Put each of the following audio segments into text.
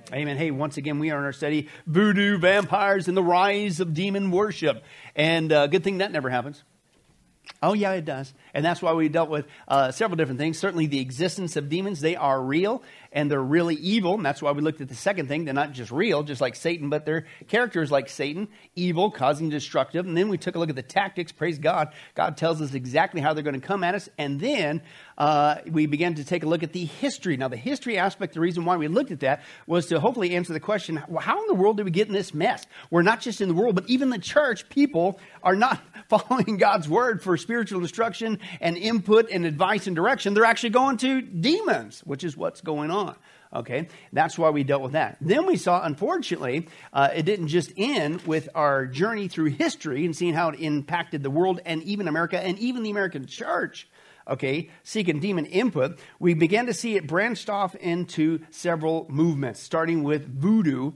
Amen. Hey, once again, we are in our study, Voodoo, Vampires, and the Rise of Demon Worship. And good thing that never happens. Oh, yeah, it does. And that's why we dealt with several different things. Certainly the existence of demons, they are real, and they're really evil. And that's why we looked at the second thing. They're not just real, just like Satan, but they're characters like Satan, evil, causing destructive. And then we took a look at the tactics. Praise God. God tells us exactly how they're going to come at us. And then we began to take a look at the history. Now, the history aspect, the reason why we looked at that was to hopefully answer the question, well, how in the world did we get in this mess? We're not just in the world, but even the church, people are not following God's word for spiritual instruction and input and advice and direction. They're actually going to demons, which is what's going on. Okay, that's why we dealt with that. Then we saw, unfortunately, it didn't just end with our journey through history and seeing how it impacted the world and even America and even the American church. Okay, seeking demon input, we began to see it branched off into several movements, starting with voodoo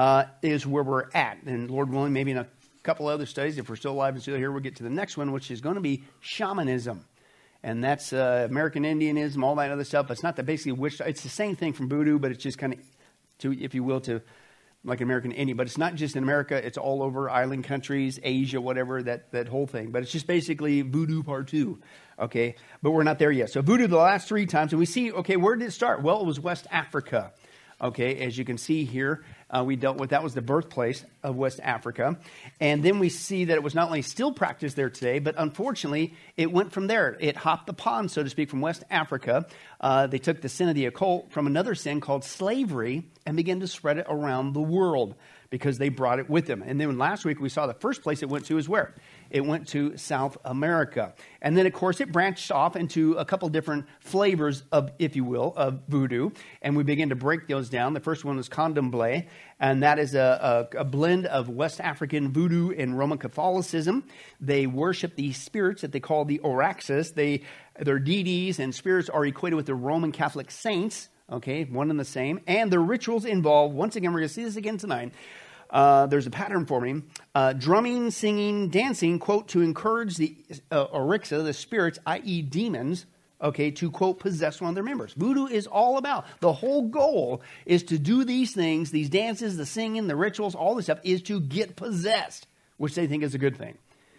is where we're at. And Lord willing, maybe in a couple other studies, if we're still alive and still here, we'll get to the next one, which is going to be shamanism. And that's American Indianism, all that other stuff. But it's not the basically witch. It's the same thing from voodoo, but it's just kind of, to, if you will, to like American Indian. But it's not just in America. It's all over island countries, Asia, whatever, that whole thing. But it's just basically voodoo part 2. Okay, but we're not there yet. So voodoo the last 3 times. And we see, okay, where did it start? Well, it was West Africa. Okay, as you can see here, we dealt with, that was the birthplace of West Africa. And then we see that it was not only still practiced there today, but unfortunately, it went from there. It hopped the pond, so to speak, from West Africa. They took the sin of the occult from another sin called slavery and began to spread it around the world because they brought it with them. And then last week, we saw the first place it went to is where? It went to South America. And then, of course, it branched off into a couple different flavors of, if you will, of voodoo. And we began to break those down. The first one was candomblé, and that is a blend of West African voodoo and Roman Catholicism. They worship these spirits that they call the Oraxes. Their deities and spirits are equated with the Roman Catholic saints. Okay, one and the same. And the rituals involve, once again, we're going to see this again tonight. There's a pattern forming, drumming, singing, dancing, quote, to encourage the Orixa, the spirits, i.e. demons, okay, to, quote, possess one of their members. Voodoo is all about, the whole goal is to do these things, these dances, the singing, the rituals, all this stuff is to get possessed, which they think is a good thing.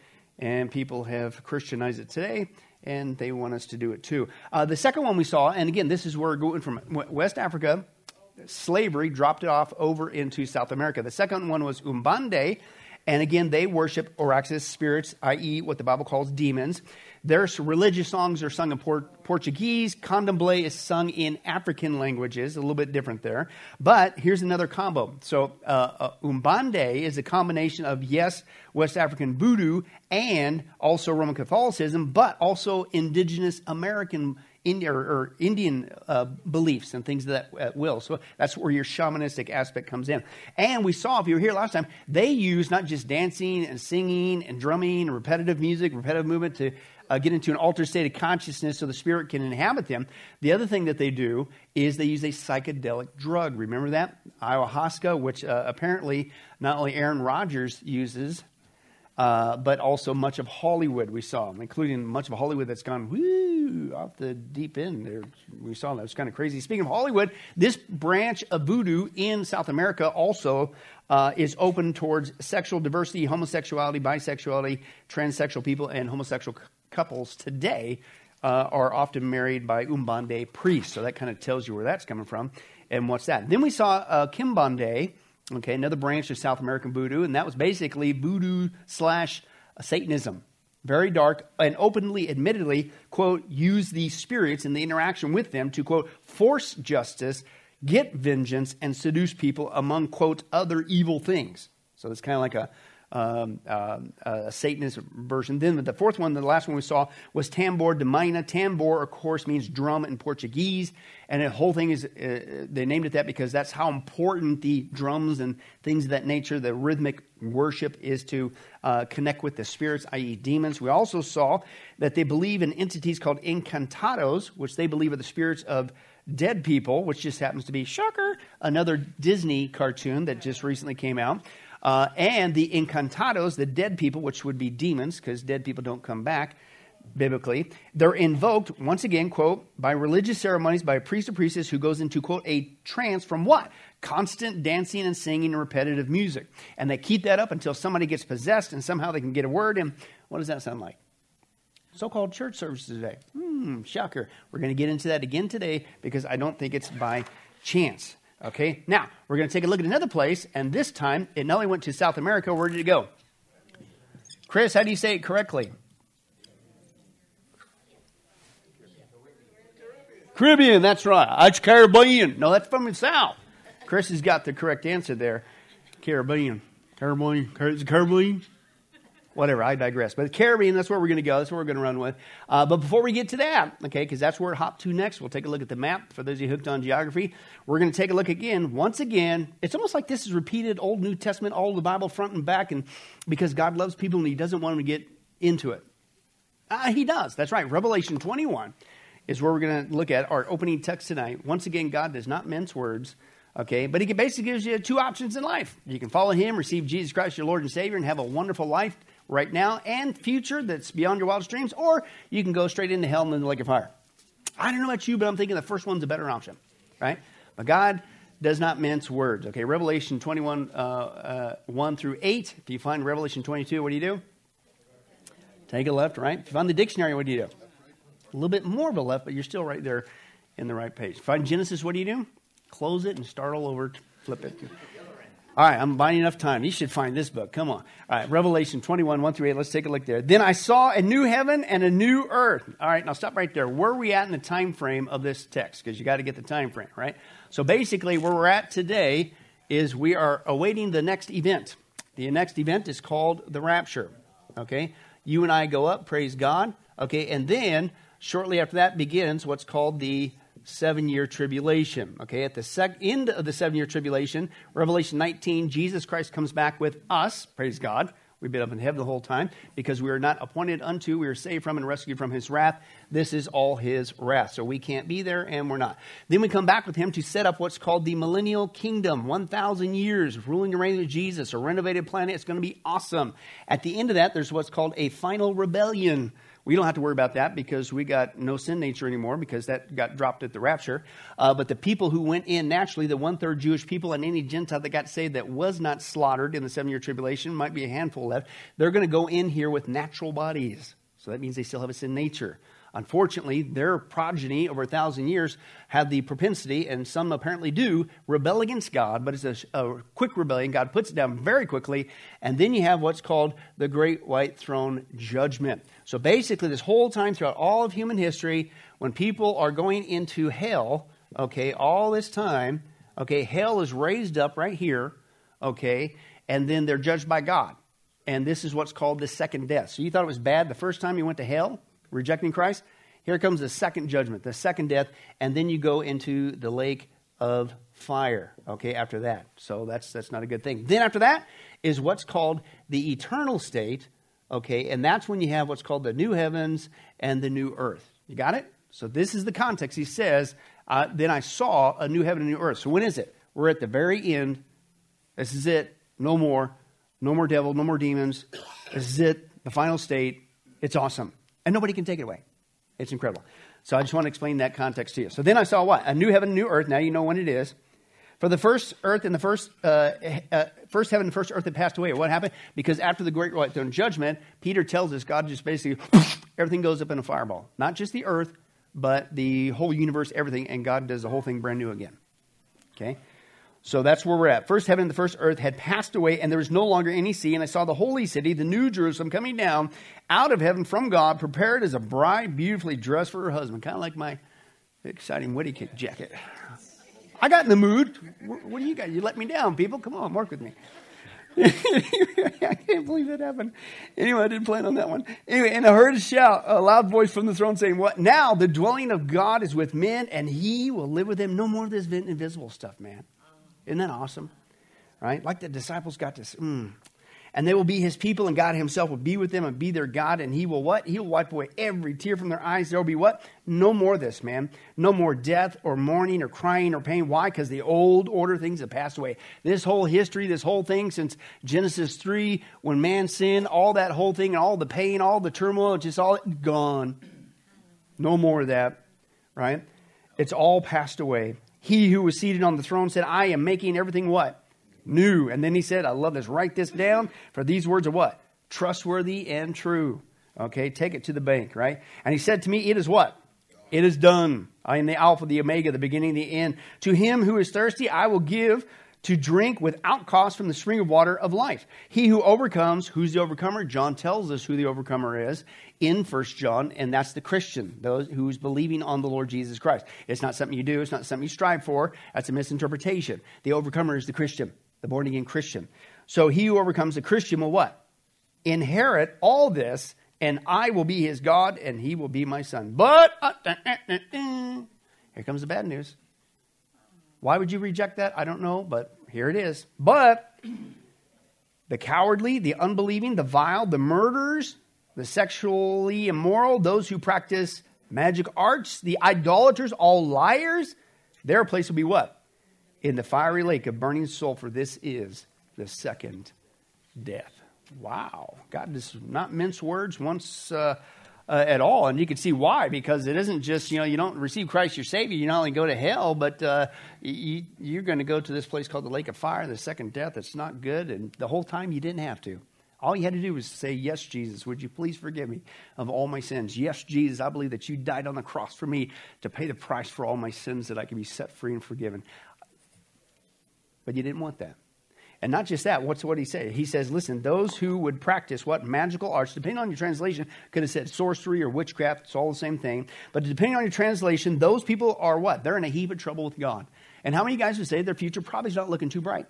And people have Christianized it today, and they want us to do it too. The second one we saw, and again, this is where we're going from West Africa, slavery, dropped it off over into South America. The second one was Umbande, and again, they worship Oraxes spirits, i.e. what the Bible calls demons. Their religious songs are sung in Portuguese. Candomblé is sung in African languages, a little bit different there. But here's another combo. So Umbande is a combination of, yes, West African voodoo and also Roman Catholicism, but also indigenous American Indian beliefs and things that will. So that's where your shamanistic aspect comes in. And we saw, if you were here last time, they use not just dancing and singing and drumming and repetitive music, repetitive movement to get into an altered state of consciousness so the spirit can inhabit them. The other thing that they do is they use a psychedelic drug. Remember that? Ayahuasca, which apparently not only Aaron Rodgers uses, but also much of Hollywood we saw, including much of Hollywood that's gone off the deep end there. We saw that. It's kind of crazy. Speaking of Hollywood, this branch of voodoo in South America also is open towards sexual diversity, homosexuality, bisexuality, transsexual people, and homosexual couples today are often married by Umbande priests. So that kind of tells you where that's coming from and what's that. Then we saw Kimbande, okay, another branch of South American voodoo, and that was basically voodoo / Satanism. Very dark and openly, admittedly, quote, use these spirits in the interaction with them to, quote, force justice, get vengeance, and seduce people among, quote, other evil things. So it's kind of like a Satanist version. Then the fourth one, the last one we saw, was Tambor de Maina. Tambor, of course, means drum in Portuguese. And the whole thing is, they named it that because that's how important the drums and things of that nature, the rhythmic worship, is to connect with the spirits, i.e. demons. We also saw that they believe in entities called encantados, which they believe are the spirits of dead people, which just happens to be, shocker, another Disney cartoon that just recently came out. And the encantados, the dead people, which would be demons, because dead people don't come back, biblically. They're invoked, once again, quote, by religious ceremonies by a priest or priestess who goes into, quote, a trance from what? Constant dancing and singing and repetitive music. And they keep that up until somebody gets possessed and somehow they can get a word. And what does that sound like? So-called church services today. Shocker. We're going to get into that again today because I don't think it's by chance. Okay, now we're going to take a look at another place, and this time it not only went to South America. Where did it go? Chris, how do you say it correctly? Caribbean, that's right. It's Caribbean. No, that's from the South. Chris has got the correct answer there. Caribbean. Caribbean. Whatever, I digress. But the Caribbean, that's where we're going to go. That's where we're going to run with. But before we get to that, okay, because that's where we're hop to next, we'll take a look at the map. For those of you hooked on geography, we're going to take a look again. Once again, it's almost like this is repeated Old New Testament, all of the Bible front and back, and because God loves people and he doesn't want them to get into it. He does. That's right. Revelation 21 is where we're going to look at our opening text tonight. Once again, God does not mince words. Okay, but he basically gives you two options in life. You can follow him, receive Jesus Christ, your Lord and Savior, and have a wonderful life right now and future that's beyond your wildest dreams, or you can go straight into hell and in the lake of fire. I don't know about you, but I'm thinking the first one's a better option, right? But God does not mince words. Okay, Revelation 21, 1 through 8. If you find Revelation 22, what do? Take a left, right? If you find the dictionary, what do? A little bit more of a left, but you're still right there in the right page. Find Genesis, what do? Close it and start all over, flip it. All right, I'm buying enough time. You should find this book. Come on. All right, Revelation 21, 1 through 8. Let's take a look there. Then I saw a new heaven and a new earth. All right, now stop right there. Where are we at in the time frame of this text? Because you got to get the time frame, right? So basically where we're at today is we are awaiting the next event. The next event is called the rapture, okay? You and I go up, praise God, okay? And then shortly after that begins what's called the 7-year tribulation. Okay, at the end of the 7-year tribulation, Revelation 19, Jesus Christ comes back with us. Praise God. We've been up in heaven the whole time because we are not appointed unto, we are saved from and rescued from his wrath. This is all his wrath. So we can't be there and we're not. Then we come back with him to set up what's called the millennial kingdom. 1,000 years ruling and reigning with Jesus, a renovated planet. It's going to be awesome. At the end of that, there's what's called a final rebellion. We don't have to worry about that because we got no sin nature anymore because that got dropped at the rapture. But the people who went in naturally, the 1/3 Jewish people and any Gentile that got saved that was not slaughtered in the 7-year tribulation, might be a handful left, they're going to go in here with natural bodies. So that means they still have a sin nature. Unfortunately, their progeny over 1,000 years have the propensity, and some apparently do, rebel against God, but it's a quick rebellion. God puts it down very quickly, and then you have what's called the Great White Throne Judgment. So basically, this whole time throughout all of human history, when people are going into hell, okay, all this time, okay, hell is raised up right here, okay, and then they're judged by God. And this is what's called the second death. So you thought it was bad the first time you went to hell, rejecting Christ? Here comes the second judgment, the second death, and then you go into the lake of fire, okay, after that. So that's not a good thing. Then after that is what's called the eternal state, okay, and that's when you have what's called the new heavens and the new earth. You got it? So this is the context. He says, then I saw a new heaven and a new earth. So when is it? We're at the very end. This is it. No more. No more devil. No more demons. This is it. The final state. It's awesome. And nobody can take it away. It's incredible. So I just want to explain that context to you. So then I saw what? A new heaven and new earth. Now you know when it is. For the first earth and the first heaven and first earth had passed away. What happened? Because after the great white throne judgment, Peter tells us God just basically, everything goes up in a fireball. Not just the earth, but the whole universe, everything. And God does the whole thing brand new again. Okay? So that's where we're at. First heaven and the first earth had passed away, and there was no longer any sea. And I saw the holy city, the new Jerusalem, coming down out of heaven from God, prepared as a bride beautifully dressed for her husband. Kind of like my exciting wedding cake jacket. I got in the mood. What do you got? You let me down, people. Come on, work with me. I can't believe that happened. Anyway, I didn't plan on that one. Anyway, and I heard a shout, a loud voice from the throne saying, "What? Now the dwelling of God is with men, and he will live with them." No more of this invisible stuff, man. Isn't that awesome? Right? Like the disciples got this. And And they will be his people, and God himself will be with them and be their God. And he will what? He will wipe away every tear from their eyes. There will be what? No more of this, man. No more death or mourning or crying or pain. Why? Because the old order things have passed away. This whole history, this whole thing since Genesis 3, when man sinned, all that whole thing, and all the pain, all the turmoil, just all gone. No more of that, right? It's all passed away. He who was seated on the throne said, I am making everything what? New. And then he said, I love this, write this down, for these words are what? Trustworthy and true. Okay, take it to the bank, right? And he said to me, it is what? It is done. I am the Alpha, the Omega, the beginning, the end. To him who is thirsty, I will give to drink without cost from the spring of water of life. He who overcomes, who's the overcomer? John tells us who the overcomer is in 1 John, and that's the Christian, those who's believing on the Lord Jesus Christ. It's not something you do. It's not something you strive for. That's a misinterpretation. The overcomer is the Christian, the born-again Christian. So he who overcomes the Christian will what? Inherit all this, and I will be his God, and he will be my son. But, here comes the bad news. Why would you reject that? I don't know, but here it is. But the cowardly, the unbelieving, the vile, the murderers, the sexually immoral, those who practice magic arts, the idolaters, all liars, their place will be what? In the fiery lake of burning sulfur. This is the second death. Wow. God does not mince words once at all. And you can see why, because it isn't just, you don't receive Christ your Savior. You not only go to hell, but you're going to go to this place called the lake of fire, the second death. It's not good. And the whole time you didn't have to. All you had to do was say, yes, Jesus, would you please forgive me of all my sins? Yes, Jesus, I believe that you died on the cross for me to pay the price for all my sins, that I can be set free and forgiven. But you didn't want that. And not just that, what's what he said? He says, listen, those who would practice what? Magical arts, depending on your translation, could have said sorcery or witchcraft. It's all the same thing. But depending on your translation, those people are what? They're in a heap of trouble with God. And how many guys would say their future probably is not looking too bright?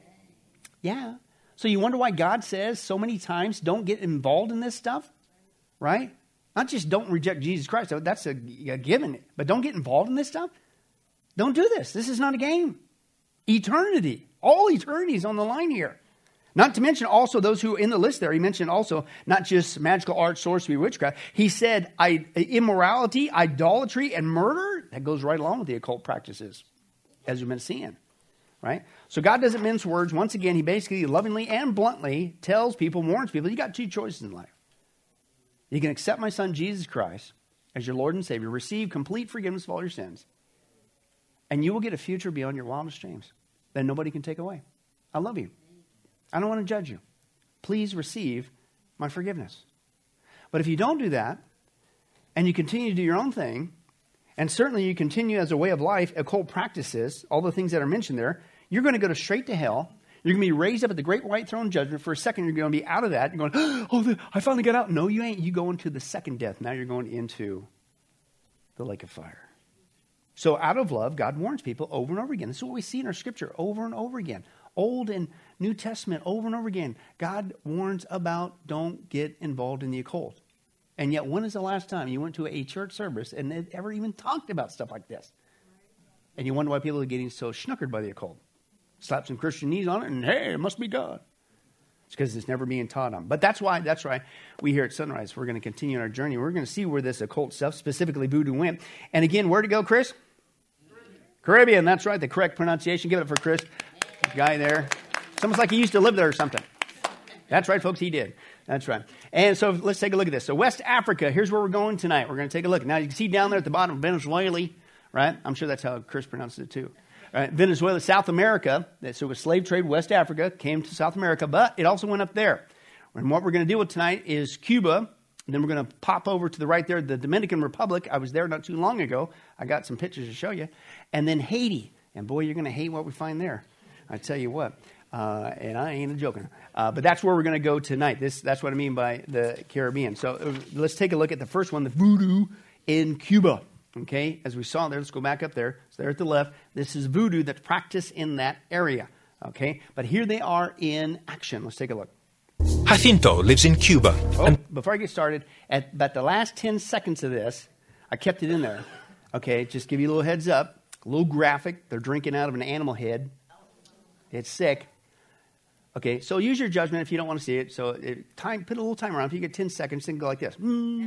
Yeah. So you wonder why God says so many times, don't get involved in this stuff, right? Not just don't reject Jesus Christ. That's a given. But don't get involved in this stuff. Don't do this. This is not a game. Eternity. All eternity is on the line here. Not to mention also those who in the list there, he mentioned also not just magical arts, sorcery, witchcraft. He said immorality, idolatry, and murder. That goes right along with the occult practices, as we've been seeing. Right? So God doesn't mince words. Once again, he basically lovingly and bluntly tells people, warns people, you got two choices in life. You can accept my son Jesus Christ as your Lord and Savior, receive complete forgiveness of all your sins, and you will get a future beyond your wildest dreams that nobody can take away. I love you. I don't want to judge you. Please receive my forgiveness. But if you don't do that, and you continue to do your own thing, and certainly you continue as a way of life, occult practices, all the things that are mentioned there, you're going to go straight to hell. You're going to be raised up at the great white throne judgment. For a second, you're going to be out of that. You're going, oh, I finally got out. No, you ain't. You go into the second death. Now you're going into the lake of fire. So out of love, God warns people over and over again. This is what we see in our scripture over and over again. Old and New Testament, over and over again. God warns about don't get involved in the occult. And yet, when is the last time you went to a church service and it ever even talked about stuff like this? And you wonder why people are getting so schnookered by the occult. Slap some Christianese on it and, hey, it must be God. It's because it's never being taught on. But that's why we here at Sunrise, we're going to continue our journey. We're going to see where this occult stuff, specifically voodoo, went. And again, where to go, Chris? Caribbean. That's right, the correct pronunciation. Give it up for Chris. Guy there. It's almost like he used to live there or something. That's right, folks, he did. That's right. And so let's take a look at this. So West Africa, here's where we're going tonight. We're going to take a look. Now you can see down there at the bottom, Venezuela, right? I'm sure that's how Chris pronounces it too. Right? Venezuela, South America. So it was slave trade, West Africa, came to South America, but it also went up there. And what we're going to deal with tonight is Cuba. And then we're going to pop over to the right there, the Dominican Republic. I was there not too long ago. I got some pictures to show you. And then Haiti. And boy, you're going to hate what we find there. I tell you what. And I ain't joking. But that's where we're going to go tonight. That's what I mean by the Caribbean. So let's take a look at the first one, the voodoo in Cuba. Okay, as we saw there, let's go back up there. So there at the left, this is voodoo that's practiced in that area. Okay, but here they are in action. Let's take a look. Jacinto lives in Cuba. Before I get started, at about the last 10 seconds of this, I kept it in there. Okay, just give you a little heads up. A little graphic. They're drinking out of an animal head. It's sick. Okay, so use your judgment if you don't want to see it. So put a little timer on. If you get 10 seconds, then go like this.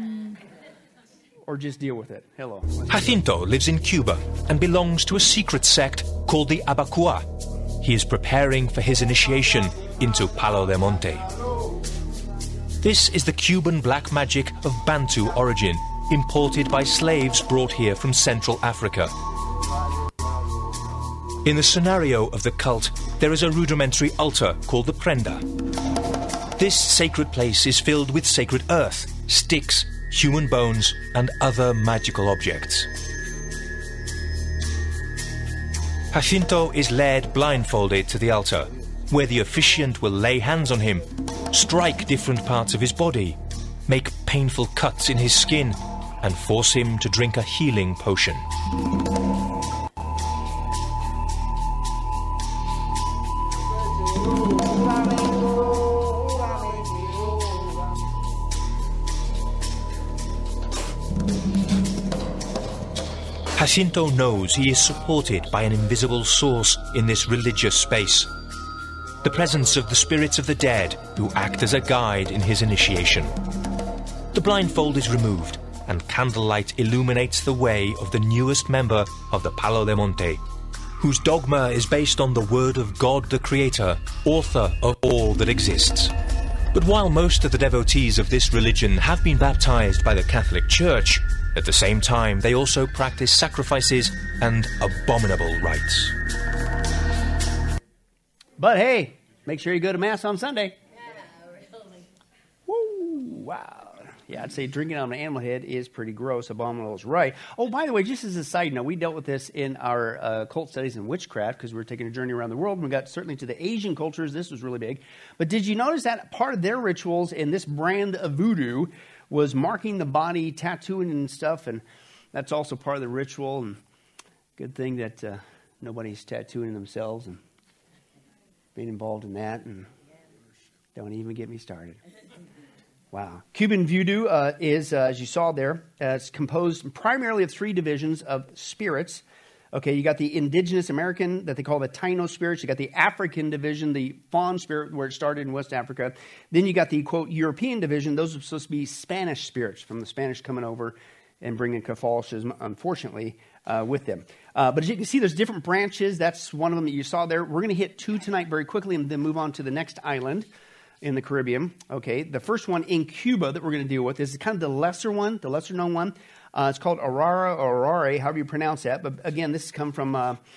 Or just deal with it. Hello. Jacinto lives in Cuba and belongs to a secret sect called the Abacua. He is preparing for his initiation into Palo de Monte. This is the Cuban black magic of Bantu origin, imported by slaves brought here from Central Africa. In the scenario of the cult, there is a rudimentary altar called the prenda. This sacred place is filled with sacred earth, sticks, human bones, and other magical objects. Jacinto is led blindfolded to the altar, where the officiant will lay hands on him, strike different parts of his body, make painful cuts in his skin, and force him to drink a healing potion. Jacinto knows he is supported by an invisible source in this religious space. The presence of the spirits of the dead who act as a guide in his initiation. The blindfold is removed and candlelight illuminates the way of the newest member of the Palo de Monte, whose dogma is based on the word of God the Creator, author of all that exists. But while most of the devotees of this religion have been baptized by the Catholic Church, at the same time they also practice sacrifices and abominable rites. But hey, make sure you go to Mass on Sunday. Yeah, really. Woo, wow. Yeah, I'd say drinking on an animal head is pretty gross. Abominable is right. Oh, by the way, just as a side note, we dealt with this in our cult studies in witchcraft because we were taking a journey around the world. We got certainly to the Asian cultures. This was really big. But did you notice that part of their rituals in this brand of voodoo was marking the body, tattooing and stuff? And that's also part of the ritual. And good thing that nobody's tattooing themselves and being involved in that. And don't even get me started. Wow. Cuban voodoo is, as you saw there, it's composed primarily of three divisions of spirits. Okay, you got the indigenous American that they call the Taino spirits. You got the African division, the Fawn spirit, where it started in West Africa. Then you got the, quote, European division. Those are supposed to be Spanish spirits, from the Spanish coming over and bringing Catholicism, unfortunately, with them. But as you can see, there's different branches. That's one of them that you saw there. We're going to hit two tonight very quickly and then move on to the next island in the Caribbean. Okay, the first one in Cuba that we're going to deal with is kind of the lesser one, the lesser known one. It's called Aurora or Aurora, however you pronounce that. But again, this has come from,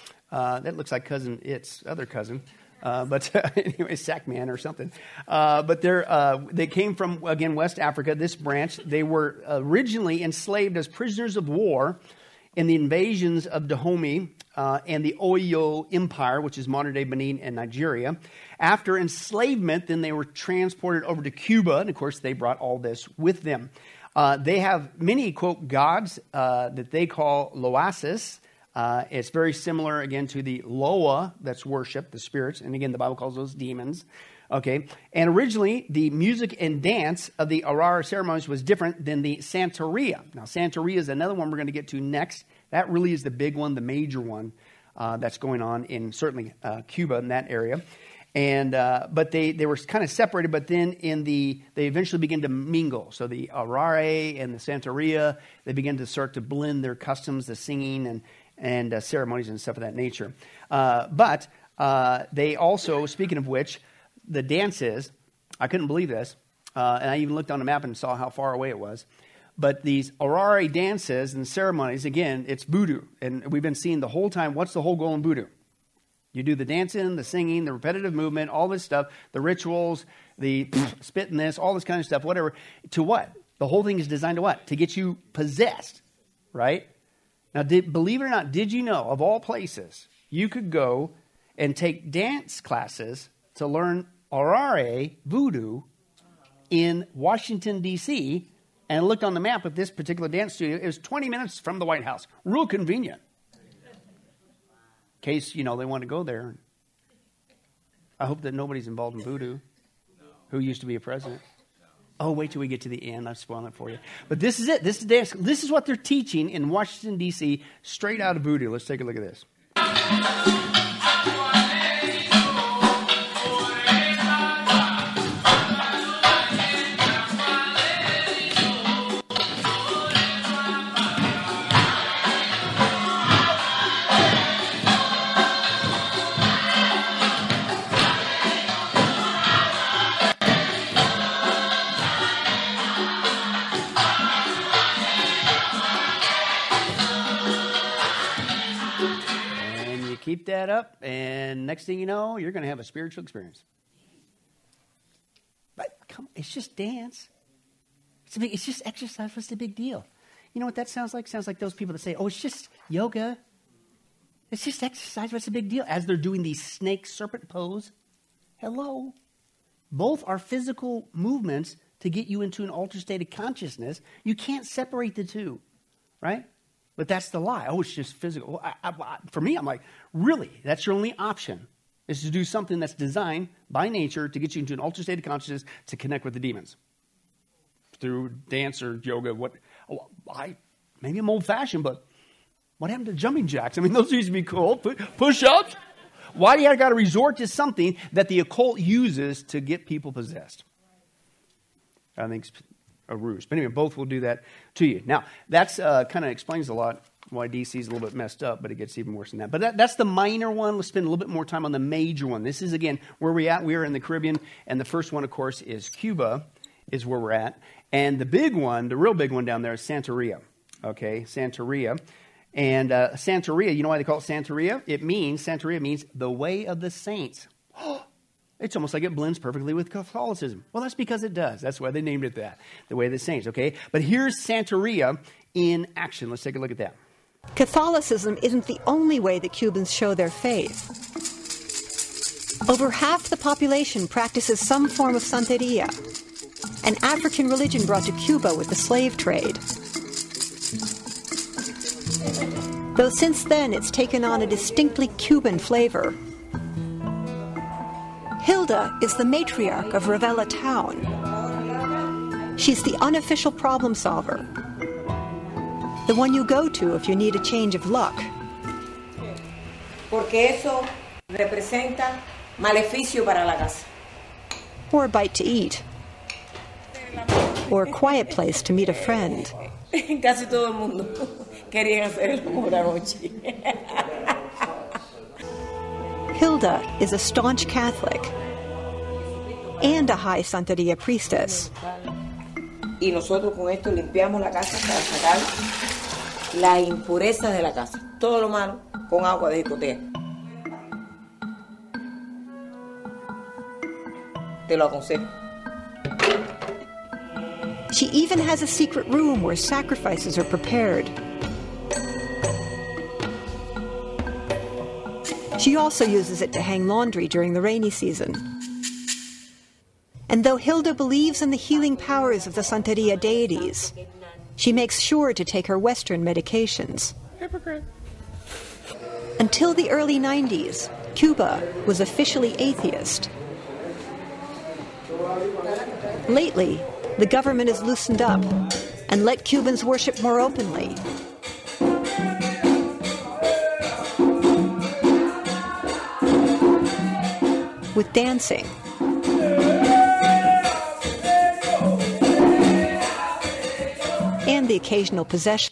that looks like its other cousin. But anyway, Sackman or something. But they came from, again, West Africa, this branch. They were originally enslaved as prisoners of war in the invasions of Dahomey and the Oyo Empire, which is modern-day Benin and Nigeria. After enslavement, then they were transported over to Cuba, and of course, they brought all this with them. They have many, quote, gods that they call Loasis. It's very similar, again, to the Loa that's worshipped, the spirits, and again, the Bible calls those demons. Okay, and originally, the music and dance of the Aurora ceremonies was different than the Santeria. Now, Santeria is another one we're going to get to next. That really is the big one, the major one that's going on in certainly Cuba in that area. And but they were kind of separated, but then they eventually began to mingle. So the Aurora and the Santeria, they began to start to blend their customs, the singing and ceremonies and stuff of that nature. But they also, speaking of which, the dances, I couldn't believe this, and I even looked on the map and saw how far away it was. But these Aurora dances and ceremonies, again, it's voodoo. And we've been seeing the whole time, what's the whole goal in voodoo? You do the dancing, the singing, the repetitive movement, all this stuff, the rituals, the spitting this, all this kind of stuff, whatever. To what? The whole thing is designed to what? To get you possessed, right? Now, believe it or not, did you know, of all places, you could go and take dance classes to learn Aurora voodoo in Washington, D.C., and looked on the map at this particular dance studio. It was 20 minutes from the White House. Real convenient. In case, they want to go there. I hope that nobody's involved in voodoo who used to be a president. Oh, wait till we get to the end. I've spoiled it for you. But this is it. This is what they're teaching in Washington, D.C., straight out of voodoo. Let's take a look at this. Keep that up, and next thing you know, you're going to have a spiritual experience. But it's just dance. It's just exercise. What's the big deal? You know what that sounds like? Sounds like those people that say, oh, it's just yoga. It's just exercise. What's the big deal? As they're doing the snake serpent pose. Hello. Both are physical movements to get you into an altered state of consciousness. You can't separate the two, right? But that's the lie. Oh, it's just physical. For me, I'm like, really? That's your only option, is to do something that's designed by nature to get you into an altered state of consciousness to connect with the demons. Through dance or yoga. Maybe I'm old-fashioned, but what happened to jumping jacks? I mean, those used to be cool. Push-ups? Why do you got to resort to something that the occult uses to get people possessed? I think it's a ruse. But anyway, both will do that to you. Now, that's kind of explains a lot why DC is a little bit messed up, but it gets even worse than that. But that's the minor one. Let's spend a little bit more time on the major one. This is, again, where we're at. We are in the Caribbean, and the first one, of course, is Cuba, is where we're at. And the big one, the real big one down there is Santeria. Okay, Santeria. And Santeria, you know why they call it Santeria? Santeria means the way of the saints. It's almost like it blends perfectly with Catholicism. Well, that's because it does. That's why they named it that, the way of the saints, okay? But here's Santeria in action. Let's take a look at that. Catholicism isn't the only way that Cubans show their faith. Over half the population practices some form of Santeria, an African religion brought to Cuba with the slave trade. Though since then it's taken on a distinctly Cuban flavor. Hilda is the matriarch of Ravella town. She's the unofficial problem solver, the one you go to if you need a change of luck. Porque eso representa maleficio para la casa. Or a bite to eat. Or a quiet place to meet a friend. Casi todo el mundo quería hacer el amor anoche. Hilda is a staunch Catholic and a high Santeria priestess. Y nosotros con esto limpiamos la casa para sacar la impureza de la casa. Todo lo malo con agua de jicotea. Te lo aconsejo. She even has a secret room where sacrifices are prepared. She also uses it to hang laundry during the rainy season. And though Hilda believes in the healing powers of the Santeria deities, she makes sure to take her Western medications. Hypocrite. Until the early 90s, Cuba was officially atheist. Lately, the government has loosened up and let Cubans worship more openly. With dancing. And the occasional possession.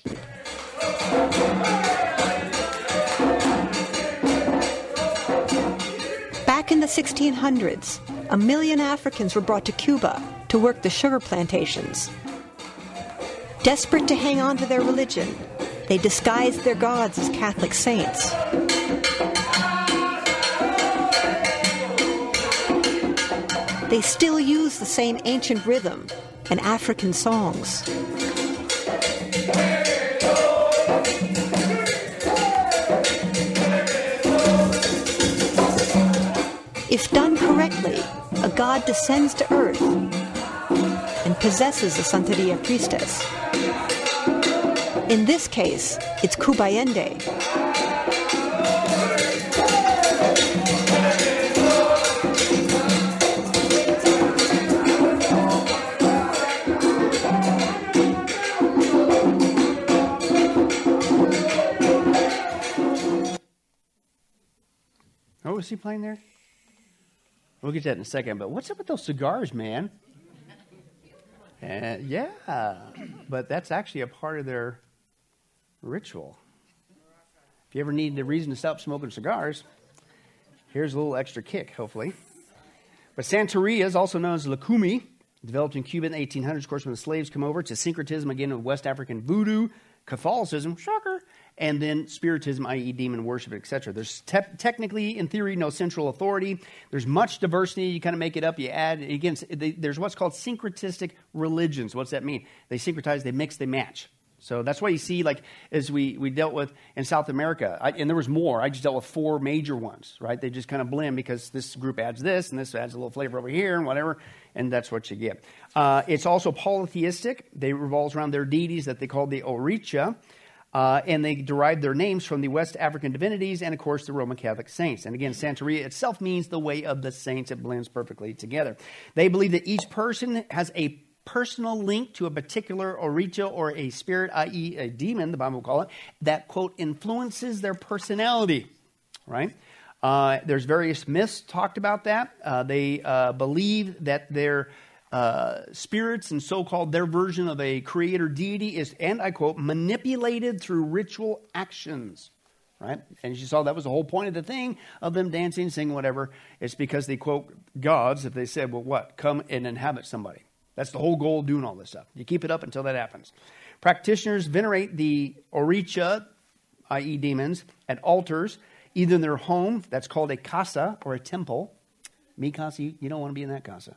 Back in the 1600s, 1 million Africans were brought to Cuba to work the sugar plantations. Desperate to hang on to their religion, they disguised their gods as Catholic saints. They still use the same ancient rhythm and African songs. If done correctly, a god descends to earth and possesses a Santeria priestess. In this case, it's Cubayende. Oh, was he playing there? We'll get to that in a second, but what's up with those cigars, man? Yeah, but that's actually a part of their ritual. If you ever need a reason to stop smoking cigars, here's a little extra kick, hopefully. But Santeria is also known as Lakumi, developed in Cuba in the 1800s, of course, when the slaves come over. It's a syncretism, again, of West African voodoo, Catholicism, shocker, and then spiritism, i.e. demon worship, etc. There's technically, in theory, no central authority. There's much diversity. You kind of make it up. You add. Again, there's what's called syncretistic religions. What's that mean? They syncretize, they mix, they match. So that's why you see, like, as we dealt with in South America, and there was more. I just dealt with 4 major ones, right? They just kind of blend because this group adds this, and this adds a little flavor over here, and whatever, and that's what you get. It's also polytheistic. They revolves around their deities that they call the Oricha, and they derive their names from the West African divinities and, of course, the Roman Catholic saints. And again, Santeria itself means the way of the saints. It blends perfectly together. They believe that each person has a personal link to a particular Oricha or a spirit, i.e. a demon, the Bible will call it, that, quote, influences their personality, right? There's various myths talked about that. They believe that their spirits and so-called their version of a creator deity is, and I quote, manipulated through ritual actions, right? And as you saw, that was the whole point of the thing of them dancing, singing, whatever. It's because they quote gods if they said, well, what? Come and inhabit somebody. That's the whole goal of doing all this stuff. You keep it up until that happens. Practitioners venerate the Oricha, i.e. demons, at altars, either in their home, that's called a casa, or a temple. Mi casa, you don't want to be in that casa.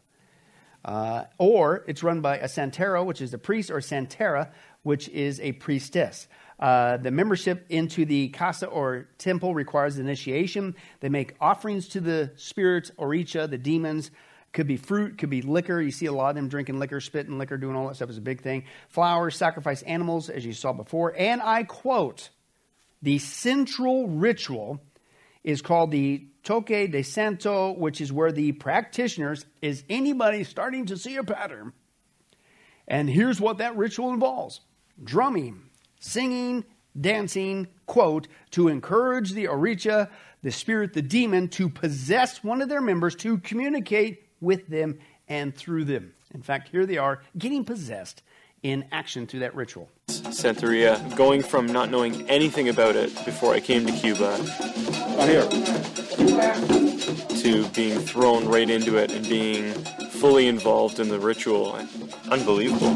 Or it's run by a santero, which is a priest, or a santera, which is a priestess. The membership into the casa or temple requires initiation. They make offerings to the spirits, Oricha, the demons. Could be fruit, could be liquor. You see a lot of them drinking liquor, spitting liquor, doing all that stuff is a big thing. Flowers, sacrifice animals, as you saw before. And I quote, the central ritual is called the Toque de Santo, which is where the practitioners, is anybody starting to see a pattern? And here's what that ritual involves. Drumming, singing, dancing, quote, to encourage the Oricha, the spirit, the demon, to possess one of their members, to communicate with them and through them. In fact, here they are getting possessed in action through that ritual. Santeria, going from not knowing anything about it before I came to Cuba to being thrown right into it and being fully involved in the ritual. Unbelievable.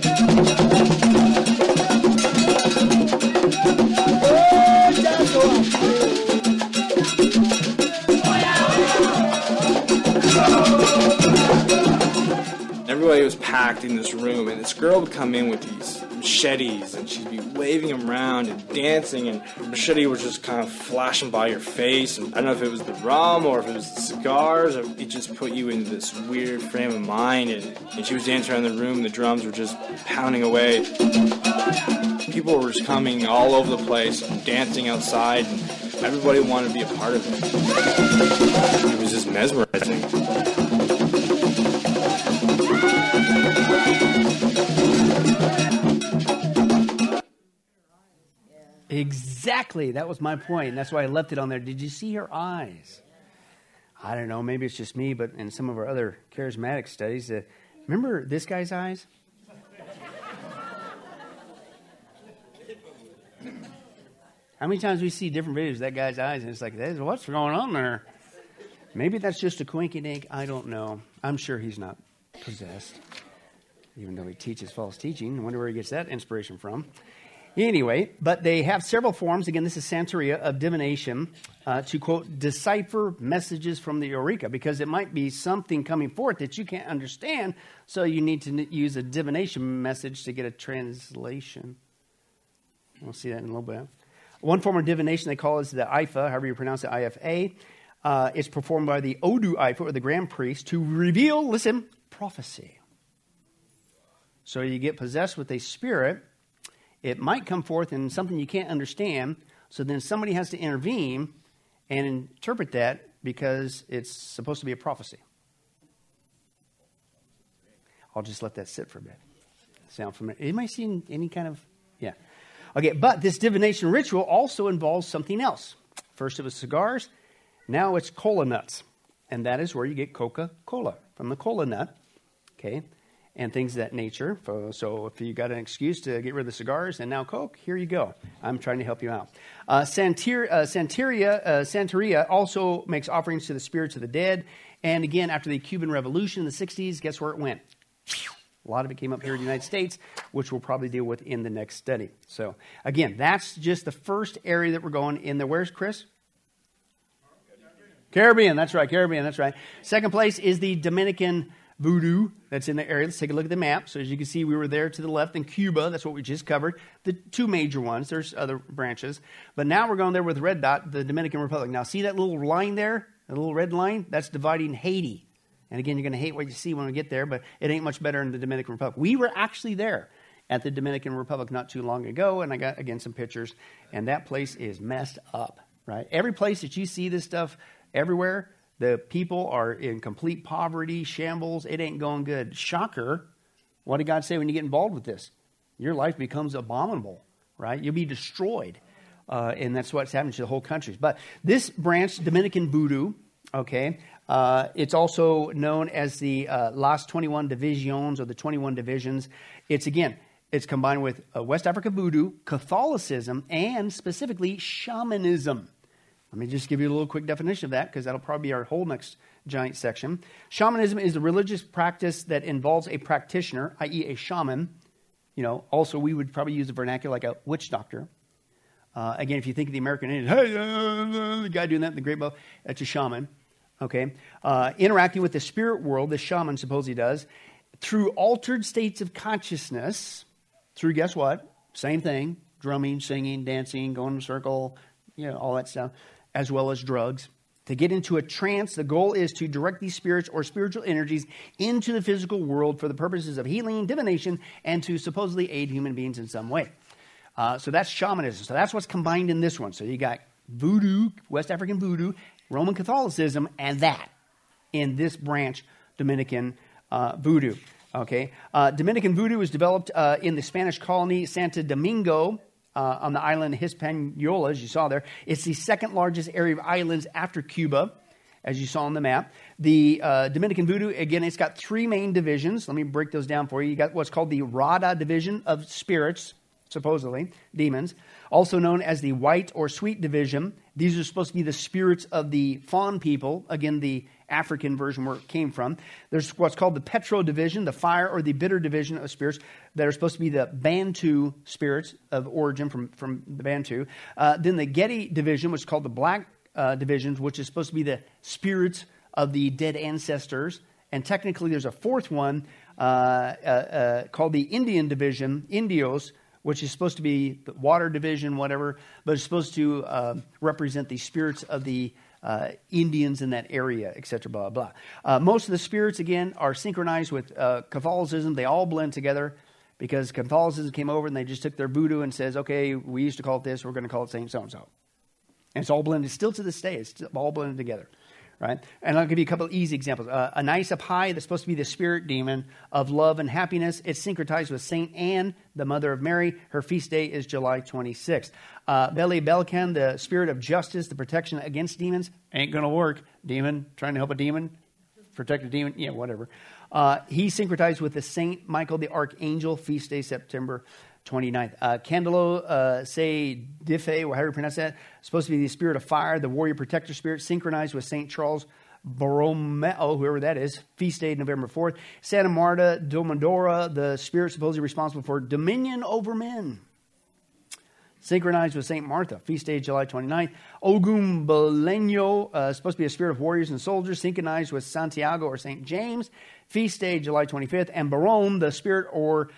Everybody was packed in this room, and this girl would come in with these machetes, and she'd be waving them around and dancing, and the machete was just kind of flashing by your face. And I don't know if it was the rum or if it was the cigars, or it just put you into this weird frame of mind. And she was dancing around the room, and the drums were just pounding away. People were just coming all over the place, and dancing outside, and everybody wanted to be a part of it. It was just mesmerizing. Exactly. That was my point. And that's why I left it on there. Did you see her eyes? I don't know. Maybe it's just me, but in some of our other charismatic studies, remember this guy's eyes? How many times we see different videos of that guy's eyes, and it's like, what's going on there? Maybe that's just a coinky-dink. I don't know. I'm sure he's not possessed, even though he teaches false teaching. I wonder where he gets that inspiration from. Anyway, but they have several forms. Again, this is Santeria of divination to, quote, decipher messages from the Oricha, because it might be something coming forth that you can't understand, so you need to use a divination message to get a translation. We'll see that in a little bit. One form of divination they call is the Ifa, however you pronounce it, IFA. It's performed by the Odu Ifa, or the Grand Priest, to reveal, listen, prophecy. So you get possessed with a spirit. It might come forth in something you can't understand, so then somebody has to intervene and interpret that because it's supposed to be a prophecy. I'll just let that sit for a bit. Sound familiar? Anybody seen any kind of, yeah. Okay, but this divination ritual also involves something else. First it was cigars, now it's cola nuts. And that is where you get Coca-Cola, from the cola nut, okay? And things of that nature. So if you got an excuse to get rid of the cigars and now Coke, here you go. I'm trying to help you out. Santeria also makes offerings to the spirits of the dead. And again, after the Cuban Revolution in the 60s, guess where it went? A lot of it came up here in the United States, which we'll probably deal with in the next study. So, again, that's just the first area that we're going in there. Where's Chris? Caribbean, that's right, Caribbean, that's right. Second place is the Dominican voodoo that's in the area. Let's take a look at the map. So as you can see, we were there to the left in Cuba. That's what we just covered. The two major ones. There's other branches. But now we're going there with the red dot, the Dominican Republic. Now see that little line there? That little red line? That's dividing Haiti. And again, you're going to hate what you see when we get there, but it ain't much better in the Dominican Republic. We were actually there at the Dominican Republic not too long ago, and I got, again, some pictures. And that place is messed up, right? Every place that you see this stuff everywhere, the people are in complete poverty, shambles. It ain't going good. Shocker. What did God say when you get involved with this? Your life becomes abominable, right? You'll be destroyed. And that's what's happening to the whole country. But this branch, Dominican voodoo, okay, it's also known as the Las 21 Divisions or the 21 Divisions. It's combined with West Africa voodoo, Catholicism, and specifically shamanism. Let me just give you a little quick definition of that because that'll probably be our whole next giant section. Shamanism is a religious practice that involves a practitioner, i.e. a shaman. You know, also we would probably use the vernacular like a witch doctor. Again, if you think of the American Indian, hey, the guy doing that in the Great Bow, that's a shaman. Okay, interacting with the spirit world, the shaman supposedly does, through altered states of consciousness, through guess what? Same thing, drumming, singing, dancing, going in a circle, you know, all that stuff, as well as drugs. To get into a trance, the goal is to direct these spirits or spiritual energies into the physical world for the purposes of healing, divination, and to supposedly aid human beings in some way. So that's shamanism. So that's what's combined in this one. So you got voodoo, West African voodoo, Roman Catholicism, and that in this branch, Dominican voodoo. Okay, Dominican voodoo was developed in the Spanish colony Santo Domingo on the island Hispaniola, as you saw there. It's the second largest area of islands after Cuba, as you saw on the map. The Dominican voodoo, again, it's got three main divisions. Let me break those down for you. You got what's called the Rada division of spirits, supposedly, demons, also known as the white or sweet division. These are supposed to be the spirits of the fawn people, again, the African version where it came from. There's what's called the Petro division, the fire or the bitter division of spirits that are supposed to be the Bantu spirits of origin from the Bantu. Then the Getty division, which is called the black divisions, which is supposed to be the spirits of the dead ancestors. And technically there's a fourth one called the Indian division, Indios, which is supposed to be the water division, whatever, but it's supposed to represent the spirits of the Indians in that area, etc., blah, blah. Most of the spirits, again, are synchronized with Catholicism. They all blend together because Catholicism came over and they just took their voodoo and says, okay, we used to call it this, we're going to call it Saint so-and-so. And it's all blended, still to this day, it's all blended together. Right? And I'll give you a couple of easy examples. Anais Appai, that's supposed to be the spirit demon of love and happiness. It's syncretized with Saint Anne, the mother of Mary. Her feast day is July 26th. Beli Belkan, the spirit of justice, the protection against demons. Ain't going to work. Demon, trying to help a demon, protect a demon, yeah, whatever. He's syncretized with the Saint Michael the Archangel, feast day September 29th. Candelo Se Dife, or however you pronounce that, supposed to be the spirit of fire, the warrior protector spirit, synchronized with St. Charles Borromeo, whoever that is, feast day November 4th. Santa Marta Domodora, the spirit supposedly responsible for dominion over men, synchronized with St. Martha, feast day July 29th. Ogum Beleño, supposed to be a spirit of warriors and soldiers, synchronized with Santiago or St. James, feast day July 25th. And Baron, the spirit or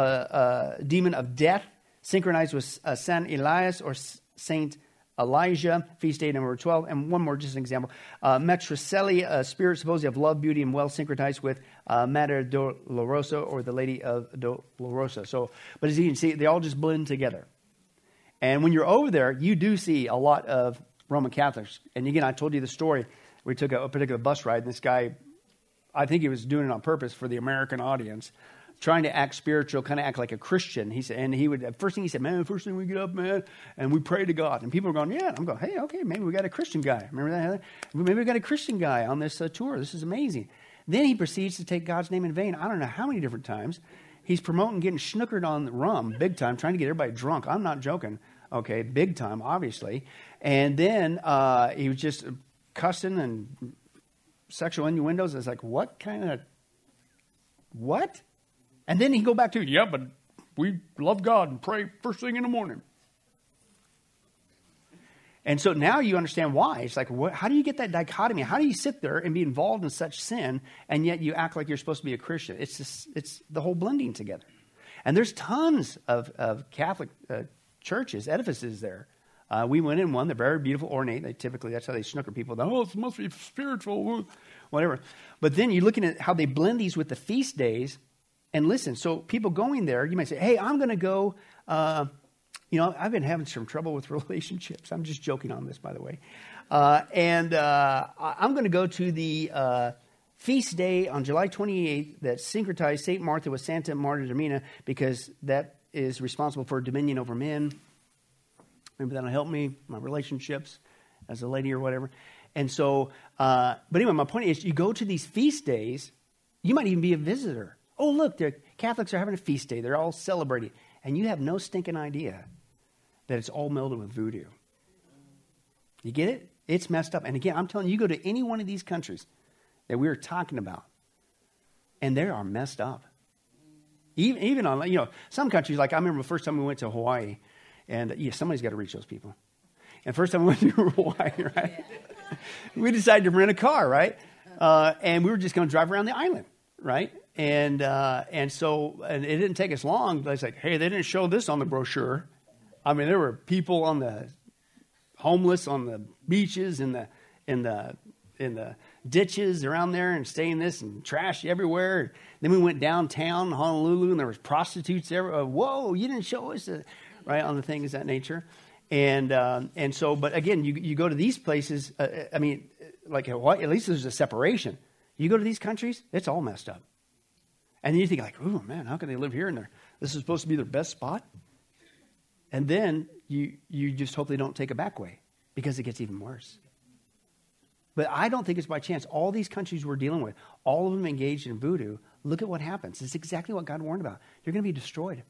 demon of death, synchronized with San Elias or Saint Elijah, feast day number 12. And one more, just an example. Metriceli, a spirit supposedly of love, beauty, and wealth, synchronized with Madre Dolorosa or the Lady of Dolorosa. So, but as you can see, they all just blend together. And when you're over there, you do see a lot of Roman Catholics. And again, I told you the story. We took a particular bus ride, and this guy, I think he was doing it on purpose for the American audience, trying to act spiritual, kind of act like a Christian. He said, and he would, first thing he said, man, first thing we get up, man, and we pray to God. And people are going, yeah. And I'm going, hey, okay, maybe we got a Christian guy. Remember that, Heather? Maybe we got a Christian guy on this tour. This is amazing. Then he proceeds to take God's name in vain. I don't know how many different times. He's promoting getting schnookered on rum big time, trying to get everybody drunk. I'm not joking. Okay, big time, obviously. And then he was just cussing and sexual innuendos. It's like, what kind of, what? And then he can go back to, yeah, but we love God and pray first thing in the morning. And so now you understand why. It's like, how do you get that dichotomy? How do you sit there and be involved in such sin, and yet you act like you're supposed to be a Christian? It's the whole blending together. And there's tons of Catholic churches, edifices there. We went in one. They're very beautiful, ornate. That's how they snooker people. It must be spiritual, whatever. But then you're looking at how they blend these with the feast days. And listen, so people going there, you might say, hey, I'm going to go... I've been having some trouble with relationships. I'm just joking on this, by the way. I'm going to go to the feast day on July 28th that syncretized St. Martha with Santa Marta Domina, because that is responsible for dominion over men. Maybe that'll help me, my relationships as a lady or whatever. And so, but anyway, my point is, you go to these feast days, you might even be a visitor. Oh, look, the Catholics are having a feast day. They're all celebrating. And you have no stinking idea that it's all melded with voodoo. You get it? It's messed up. And again, I'm telling you, you go to any one of these countries that we were talking about, and they are messed up. Even on, some countries, like I remember the first time we went to Hawaii, and somebody's got to reach those people. And first time we went to Hawaii, right? We decided to rent a car, right? And we were just going to drive around the island, right? And it didn't take us long. But it's like, hey, they didn't show this on the brochure. I mean, there were people homeless on the beaches, in the ditches around there, and staying this, and trash everywhere. Then we went downtown Honolulu, and there was prostitutes everywhere. Whoa, you didn't show us, right, on the things of that nature. And so, but again, you go to these places. Like Hawaii, at least there's a separation. You go to these countries, it's all messed up. And then you think like, oh man, how can they live here and this is supposed to be their best spot? And then you just hope they don't take a back way, because it gets even worse. But I don't think it's by chance. All these countries we're dealing with, all of them engaged in voodoo, look at what happens. It's exactly what God warned about. You're going to be destroyed.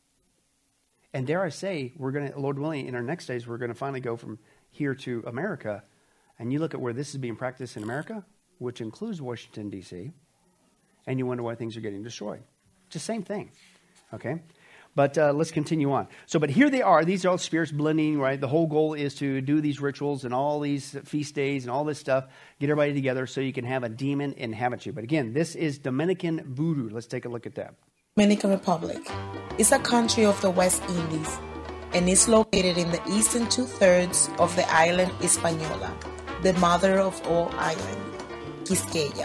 And dare I say, we're going to, Lord willing, in our next days, we're going to finally go from here to America. And you look at where this is being practiced in America, which includes Washington, D.C., and you wonder why things are getting destroyed. It's the same thing, okay? But let's continue on. But here they are. These are all spirits blending, right? The whole goal is to do these rituals and all these feast days and all this stuff, get everybody together so you can have a demon inhabit you. But again, this is Dominican voodoo. Let's take a look at that. Dominican Republic is a country of the West Indies and is located in the eastern two-thirds of the island Hispaniola, the mother of all islands, Quisqueya.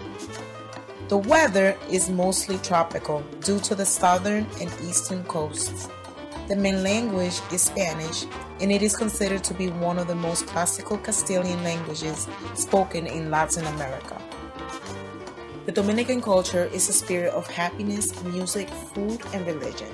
The weather is mostly tropical due to the southern and eastern coasts. The main language is Spanish, and it is considered to be one of the most classical Castilian languages spoken in Latin America. The Dominican culture is a spirit of happiness, music, food, and religion.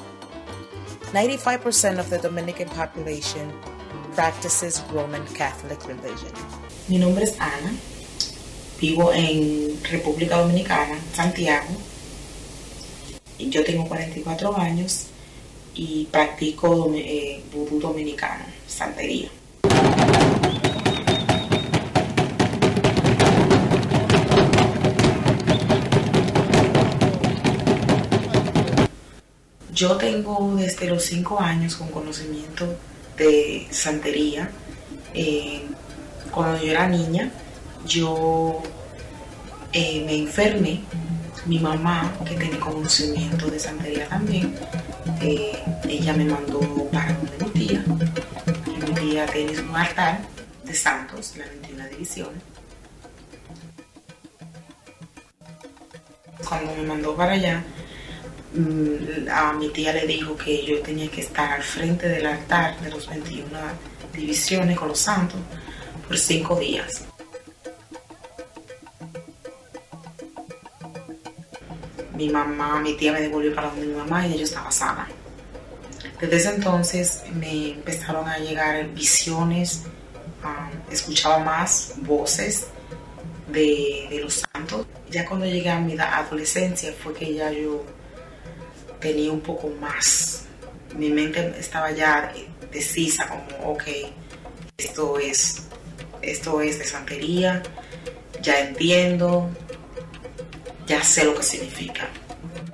95% of the Dominican population practices Roman Catholic religion. Mi nombre es Ana. Vivo en República Dominicana, Santiago. Yo tengo 44 años y practico vudú dominicano, santería. Yo tengo desde los 5 años con conocimiento de santería. Cuando yo era niña, yo me enfermé. Mi mamá, que tiene conocimiento de santería también, ella me mandó para donde mi tía. Y mi tía tiene un altar de santos, la 21 división. Cuando me mandó para allá, a mi tía le dijo que yo tenía que estar al frente del altar de los 21 divisiones con los santos por 5 días. Mi tía me devolvió para donde mi mamá y ella estaba sana. Desde ese entonces me empezaron a llegar visiones, escuchaba más voces de los santos. Ya cuando llegué a mi adolescencia fue que ya yo tenía un poco más. Mi mente estaba ya decisa, como, ok, esto es de santería, ya entiendo, ya sé lo que significa.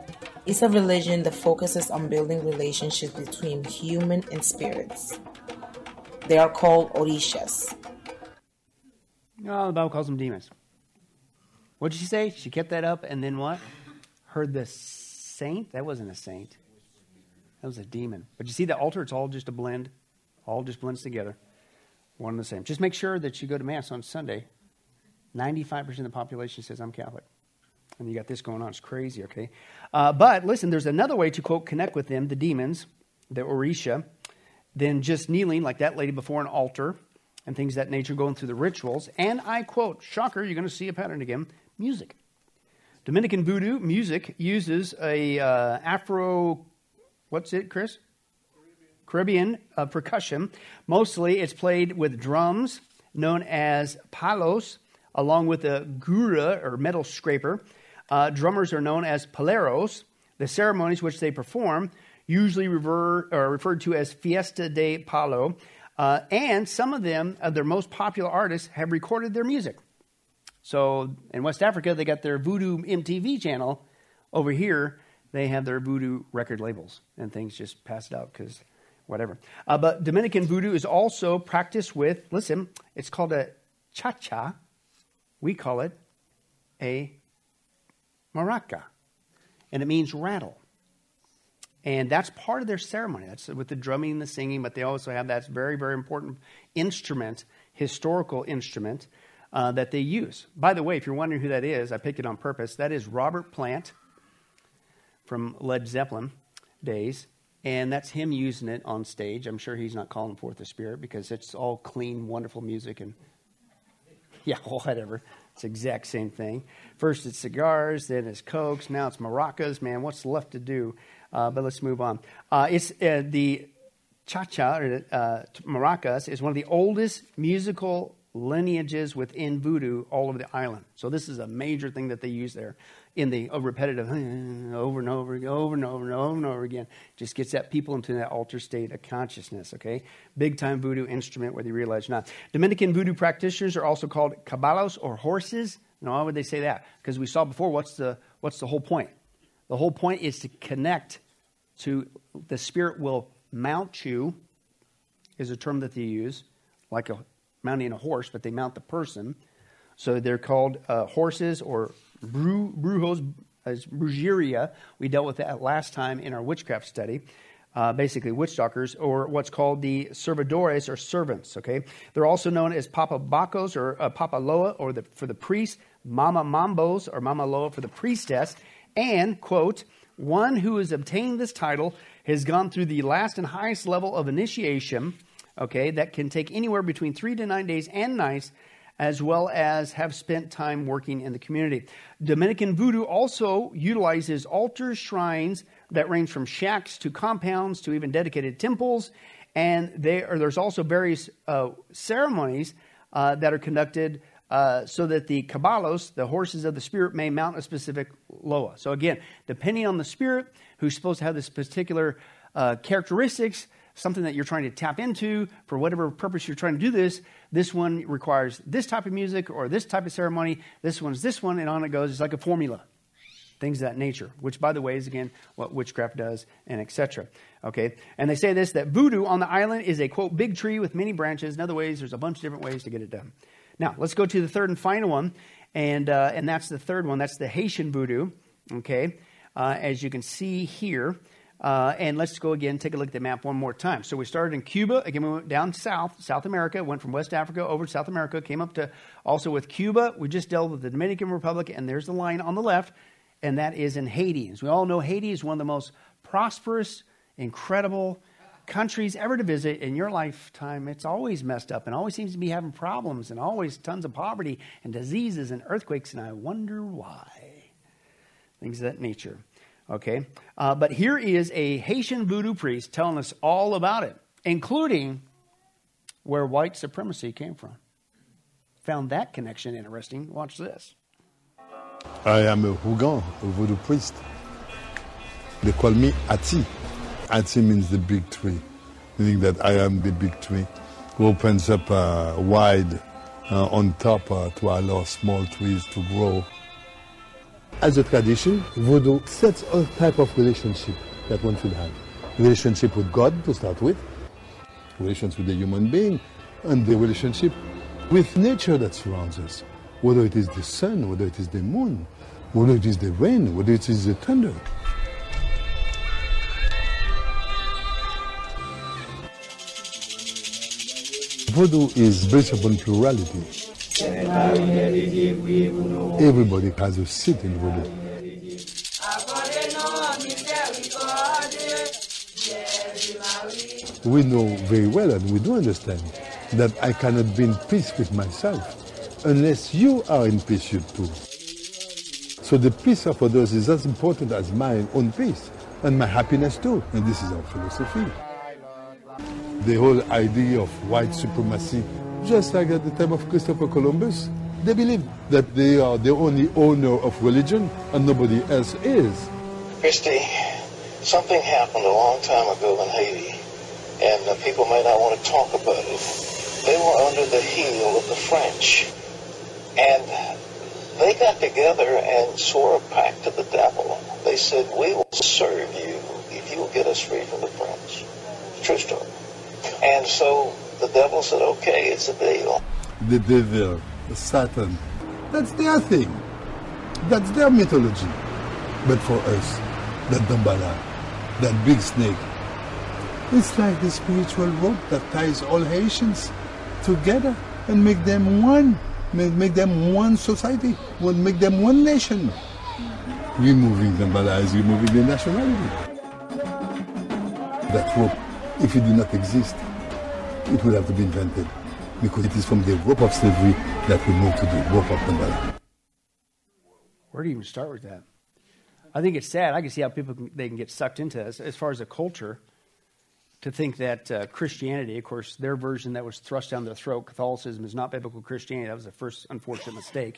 It's a religion that focuses on building relationships between human and spirits. They are called orishas. No, the Bible calls them demons. What did she say? She kept that up and then what? Heard the saint? That wasn't a saint. That was a demon. But you see the altar? It's all just a blend. All just blends together. One and the same. Just make sure that you go to Mass on Sunday. 95% of the population says, I'm Catholic. And you got this going on. It's crazy, okay? But listen, there's another way to, quote, connect with them, the demons, the Orisha, than just kneeling like that lady before an altar and things of that nature, going through the rituals. And I quote, shocker, you're going to see a pattern again, music. Dominican voodoo music uses a Afro, what's it, Chris? Caribbean percussion. Mostly it's played with drums known as palos, along with a gura or metal scraper. Drummers are known as paleros. The ceremonies which they perform usually are referred to as Fiesta de Palo. And some of them, their most popular artists, have recorded their music. So in West Africa, they got their Voodoo MTV channel. Over here, they have their Voodoo record labels. And things just pass it out because whatever. But Dominican Voodoo is also practiced with, listen, it's called a cha-cha. We call it a maraca. And it means rattle. And that's part of their ceremony. That's with the drumming and the singing, but they also have that very, very important instrument, historical instrument, that they use. By the way, if you're wondering who that is, I picked it on purpose. That is Robert Plant from Led Zeppelin days. And that's him using it on stage. I'm sure he's not calling forth the Spirit because it's all clean, wonderful music. And yeah, whatever. It's the exact same thing. First it's cigars, then it's cokes, now it's maracas. Man, what's left to do? But let's move on. It's the cha-cha, or maracas, is one of the oldest musical lineages within voodoo all over the island. So this is a major thing that they use there in the repetitive over and over and over again. Just gets that people into that altered state of consciousness, okay? Big time voodoo instrument, whether you realize or not. Dominican voodoo practitioners are also called caballos or horses. Now, why would they say that? Because we saw before, what's the whole point? The whole point is to connect to the Spirit will mount you, is a term that they use, like mounting a horse, but they mount the person. So they're called horses or brujos, as brujeria. We dealt with that last time in our witchcraft study. Basically witch doctors, or what's called the servidores or servants, okay? They're also known as papabacos or papaloa or for the priest, mama mambos or mama loa for the priestess, and, quote, one who has obtained this title has gone through the last and highest level of initiation, okay, that can take anywhere between 3 to 9 days and nights, as well as have spent time working in the community. Dominican voodoo also utilizes altars, shrines that range from shacks to compounds to even dedicated temples. And there's also various ceremonies that are conducted so that the caballos, the horses of the Spirit, may mount a specific loa. So again, depending on the Spirit, who's supposed to have this particular characteristics, something that you're trying to tap into for whatever purpose you're trying to do this one requires this type of music or this type of ceremony, this one's this one, and on it goes. It's like a formula, things of that nature, which, by the way, is, again, what witchcraft does, and etc. Okay, and they say this, that voodoo on the island is a, quote, big tree with many branches. In other ways, there's a bunch of different ways to get it done. Now, let's go to the third and final one, and that's the third one. That's the Haitian voodoo, okay, as you can see here. And let's go again, take a look at the map one more time. So we started in Cuba. Again, we went down South America, went from West Africa over to South America, came up to also with Cuba. We just dealt with the Dominican Republic, and there's the line on the left, and that is in Haiti. As we all know, Haiti is one of the most prosperous, incredible countries ever to visit in your lifetime. It's always messed up and always seems to be having problems and always tons of poverty and diseases and earthquakes, and I wonder why. Things of that nature. Okay, but here is a Haitian voodoo priest telling us all about it, including where white supremacy came from. Found that connection interesting. Watch this. I am a Rougon, a voodoo priest. They call me Ati. Ati means the big tree, meaning that I am the big tree who opens up wide on top to allow small trees to grow. As a tradition, voodoo sets a type of relationship that one should have. Relationship with God to start with, relations with the human being, and the relationship with nature that surrounds us. Whether it is the sun, whether it is the moon, whether it is the rain, whether it is the thunder. Voodoo is based upon plurality. Everybody has a seat in voodoo. We know very well and we do understand that I cannot be in peace with myself unless you are in peace, you too. So the peace of others is as important as my own peace and my happiness too. And this is our philosophy. The whole idea of white supremacy, just like at the time of Christopher Columbus, they believe that they are the only owner of religion and nobody else is. Christy, something happened a long time ago in Haiti, and people may not want to talk about it. They were under the heel of the French, and they got together and swore a pact to the devil. They said, we will serve you if you will get us free from the French. True story. And so the devil said, okay, it's a deal. The devil, Satan, that's their thing. That's their mythology. But for us, that Dambala, that big snake, it's like the spiritual rope that ties all Haitians together and make them one. Make them one society, make them one nation. Removing Dambala is removing the nationality. That rope, if it did not exist, it would have to be invented, because it is from the rope of slavery that we move to the rope of Dambala. Where do you even start with that? I think it's sad. I can see how people they can get sucked into this as far as a culture, to think that Christianity, of course, their version that was thrust down their throat, Catholicism is not biblical Christianity. That was the first unfortunate mistake,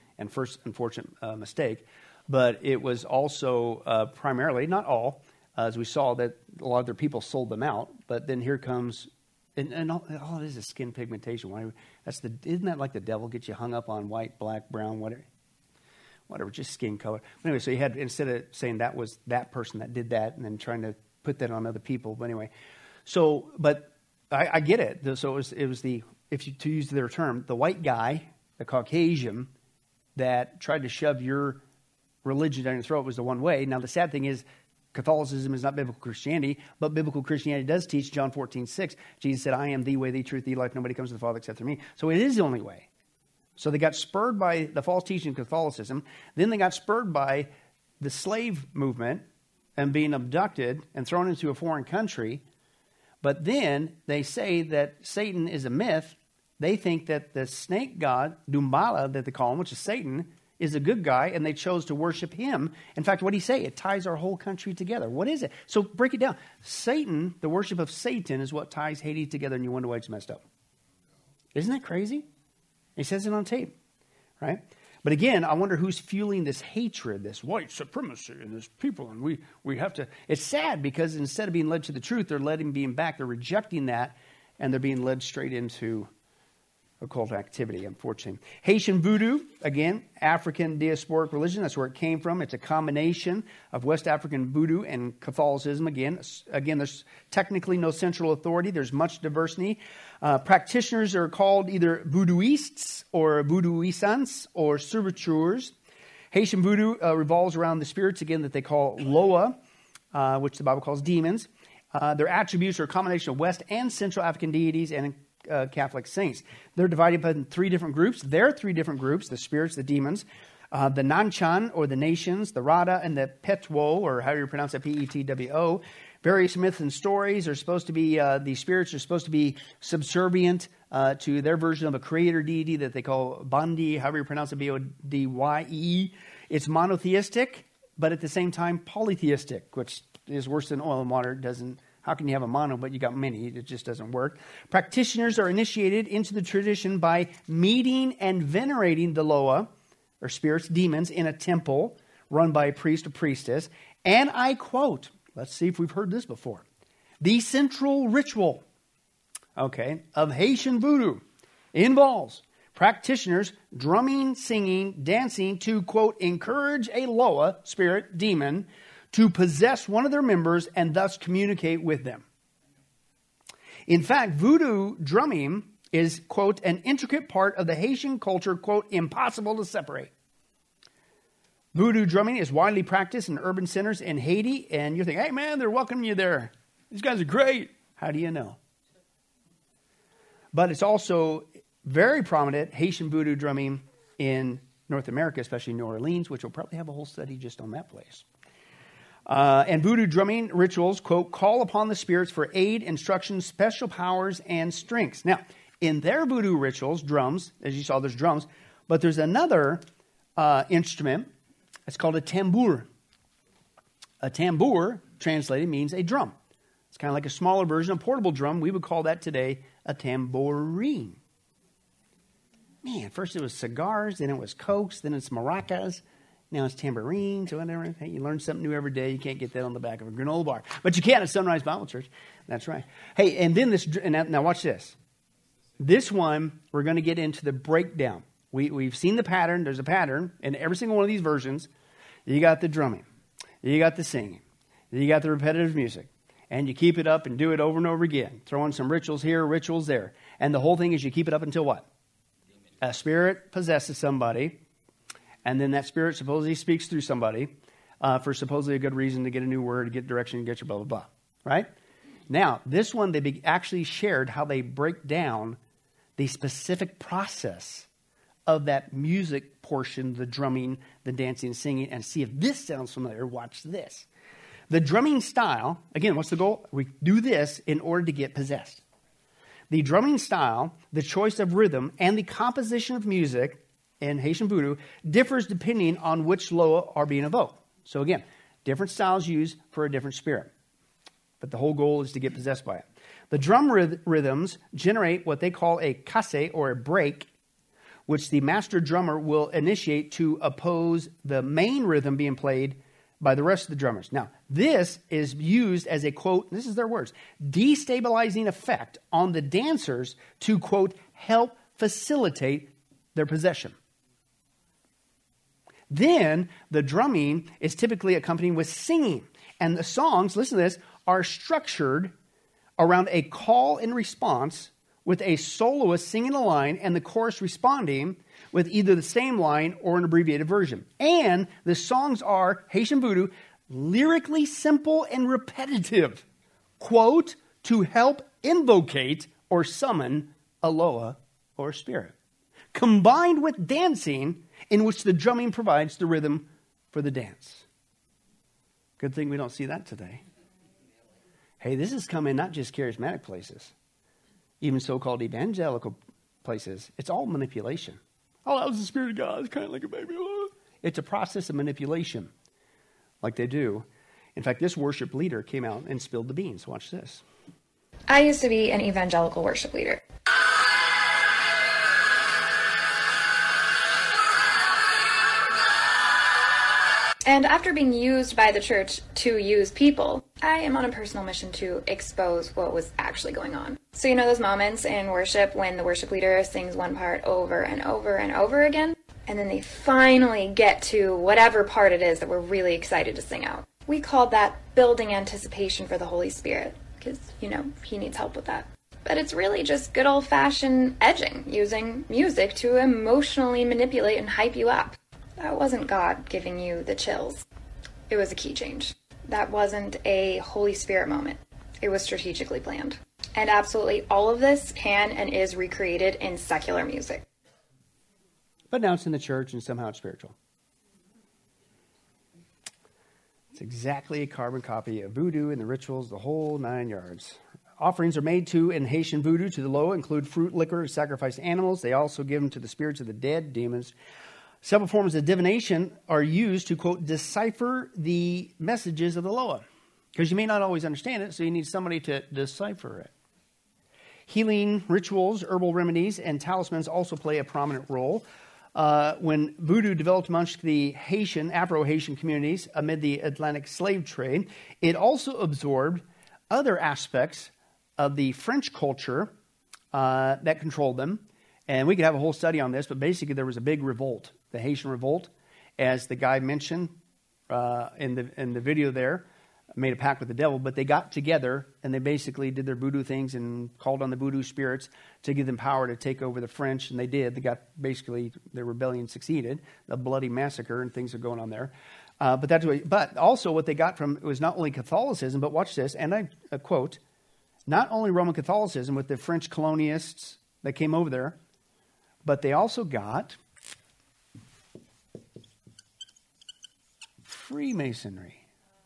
But it was also primarily, not all, as we saw, that a lot of their people sold them out. But then here comes, and all it is skin pigmentation. Isn't that like the devil gets you hung up on white, black, brown, whatever, just skin color. But anyway, so you had, instead of saying that was that person that did that and then trying to put that on other people. But anyway, so, but I get it. So it was the, to use their term, the white guy, the Caucasian, that tried to shove your religion down your throat was the one way. Now, the sad thing is, Catholicism is not biblical Christianity, but biblical Christianity does teach John 14:6. Jesus said, I am the way, the truth, the life. Nobody comes to the Father except through me. So it is the only way. So they got spurred by the false teaching of Catholicism. Then they got spurred by the slave movement and being abducted and thrown into a foreign country. But then they say that Satan is a myth. They think that the snake god, Dumbala, that they call him, which is Satan, is a good guy, and they chose to worship him. In fact, what did he say? It ties our whole country together. What is it? So break it down. Satan, the worship of Satan, is what ties Haiti together, and you wonder why it's messed up. Isn't that crazy? He says it on tape, right? But again, I wonder who's fueling this hatred, this white supremacy, and this people, and we have to. It's sad because instead of being led to the truth, they're letting being back. They're rejecting that, and they're being led straight into occult activity, unfortunately. Haitian voodoo, again, African diasporic religion. That's where it came from. It's a combination of West African voodoo and Catholicism. Again, there's technically no central authority. There's much diversity. Practitioners are called either voodooists or voodooisants or serviteurs. Haitian voodoo revolves around the spirits, again, that they call Loa, which the Bible calls demons. Their attributes are a combination of West and Central African deities and Catholic saints. They're divided into three different groups. There are three different groups: the spirits, the demons, the Nanchan or the nations, the Rada, and the Petwo, or how do you pronounce that? Petwo. Various myths and stories are supposed to be, these spirits are supposed to be subservient to their version of a creator deity that they call Bandi, however you pronounce it, B-O-D-Y-E. It's monotheistic, but at the same time polytheistic, which is worse than oil and water. How can you have a mono, but you got many? It just doesn't work. Practitioners are initiated into the tradition by meeting and venerating the Loa, or spirits, demons, in a temple run by a priest or priestess. And I quote, let's see if we've heard this before, the central ritual, of Haitian voodoo involves practitioners drumming, singing, dancing to, quote, encourage a Loa, spirit, demon, to possess one of their members and thus communicate with them. In fact, voodoo drumming is, quote, an intricate part of the Haitian culture, quote, impossible to separate. Voodoo drumming is widely practiced in urban centers in Haiti, and you think, hey man, they're welcoming you there. These guys are great. How do you know? But it's also very prominent, Haitian voodoo drumming in North America, especially New Orleans, which will probably have a whole study just on that place. And voodoo drumming rituals, quote, call upon the spirits for aid, instructions, special powers, and strengths. Now, in their voodoo rituals, drums, as you saw, there's drums, but there's another instrument. It's called a tambour. A tambour, translated, means a drum. It's kind of like a smaller version, a portable drum. We would call that today a tambourine. Man, first it was cigars, then it was cokes, then it's maracas, now it's tambourines or whatever. Hey, you learn something new every day. You can't get that on the back of a granola bar. But you can at Sunrise Bible Church. That's right. Hey, and then this, and now watch this. This one, we're going to get into the breakdown. We've seen the pattern. There's a pattern in every single one of these versions. You got the drumming. You got the singing. You got the repetitive music. And you keep it up and do it over and over again. Throw in some rituals here, rituals there. And the whole thing is you keep it up until what? A spirit possesses somebody. And then that spirit supposedly speaks through somebody for supposedly a good reason to get a new word, to get direction, to get your blah, blah, blah. Right? Now, this one, they actually shared how they break down the specific process of that music portion, the drumming, the dancing, and singing, and see if this sounds familiar. Watch this. The drumming style, again, what's the goal? We do this in order to get possessed. The drumming style, the choice of rhythm, and the composition of music in Haitian voodoo differs depending on which Loa are being evoked. So again, different styles used for a different spirit. But the whole goal is to get possessed by it. The drum rhythms generate what they call a kase, or a break, which the master drummer will initiate to oppose the main rhythm being played by the rest of the drummers. Now, this is used as a, quote, this is their words, destabilizing effect on the dancers to, quote, help facilitate their possession. Then the drumming is typically accompanied with singing. And the songs, listen to this, are structured around a call and response with a soloist singing a line and the chorus responding with either the same line or an abbreviated version. And the songs are, Haitian voodoo, lyrically simple and repetitive, quote, to help invocate or summon a Loa or spirit, combined with dancing in which the drumming provides the rhythm for the dance. Good thing we don't see that today. Hey, this is coming not just charismatic places, even so-called evangelical places. It's all manipulation. Oh, that was the Spirit of God. It's kind of like a baby. It's a process of manipulation, like they do. In fact, this worship leader came out and spilled the beans. Watch this. I used to be an evangelical worship leader. And after being used by the church to use people, I am on a personal mission to expose what was actually going on. So you know those moments in worship when the worship leader sings one part over and over and over again, and then they finally get to whatever part it is that we're really excited to sing out. We called that building anticipation for the Holy Spirit, because, you know, he needs help with that. But it's really just good old-fashioned edging, using music to emotionally manipulate and hype you up. That wasn't God giving you the chills. It was a key change. That wasn't a Holy Spirit moment. It was strategically planned. And absolutely all of this can and is recreated in secular music. But now it's in the church and somehow it's spiritual. It's exactly a carbon copy of voodoo and the rituals, the whole 9 yards. Offerings are made to, in Haitian voodoo, to the Loa, include fruit, liquor, and sacrificed animals. They also give them to the spirits of the dead, demons. Several forms of divination are used to, quote, decipher the messages of the Loa. Because you may not always understand it, so you need somebody to decipher it. Healing rituals, herbal remedies, and talismans also play a prominent role. When voodoo developed amongst the Haitian, Afro-Haitian communities amid the Atlantic slave trade, it also absorbed other aspects of the French culture that controlled them, And we could have a whole study on this, but basically there was a big revolt, the Haitian revolt, as the guy mentioned in the video there, made a pact with the devil, but they got together and they basically did their voodoo things and called on the voodoo spirits to give them power to take over the French, and they did. They got basically, their rebellion succeeded, a bloody massacre, and things are going on there. But also what they got from, it was not only Catholicism, but watch this, and I quote, not only Roman Catholicism with the French colonialists that came over there, but they also got Freemasonry.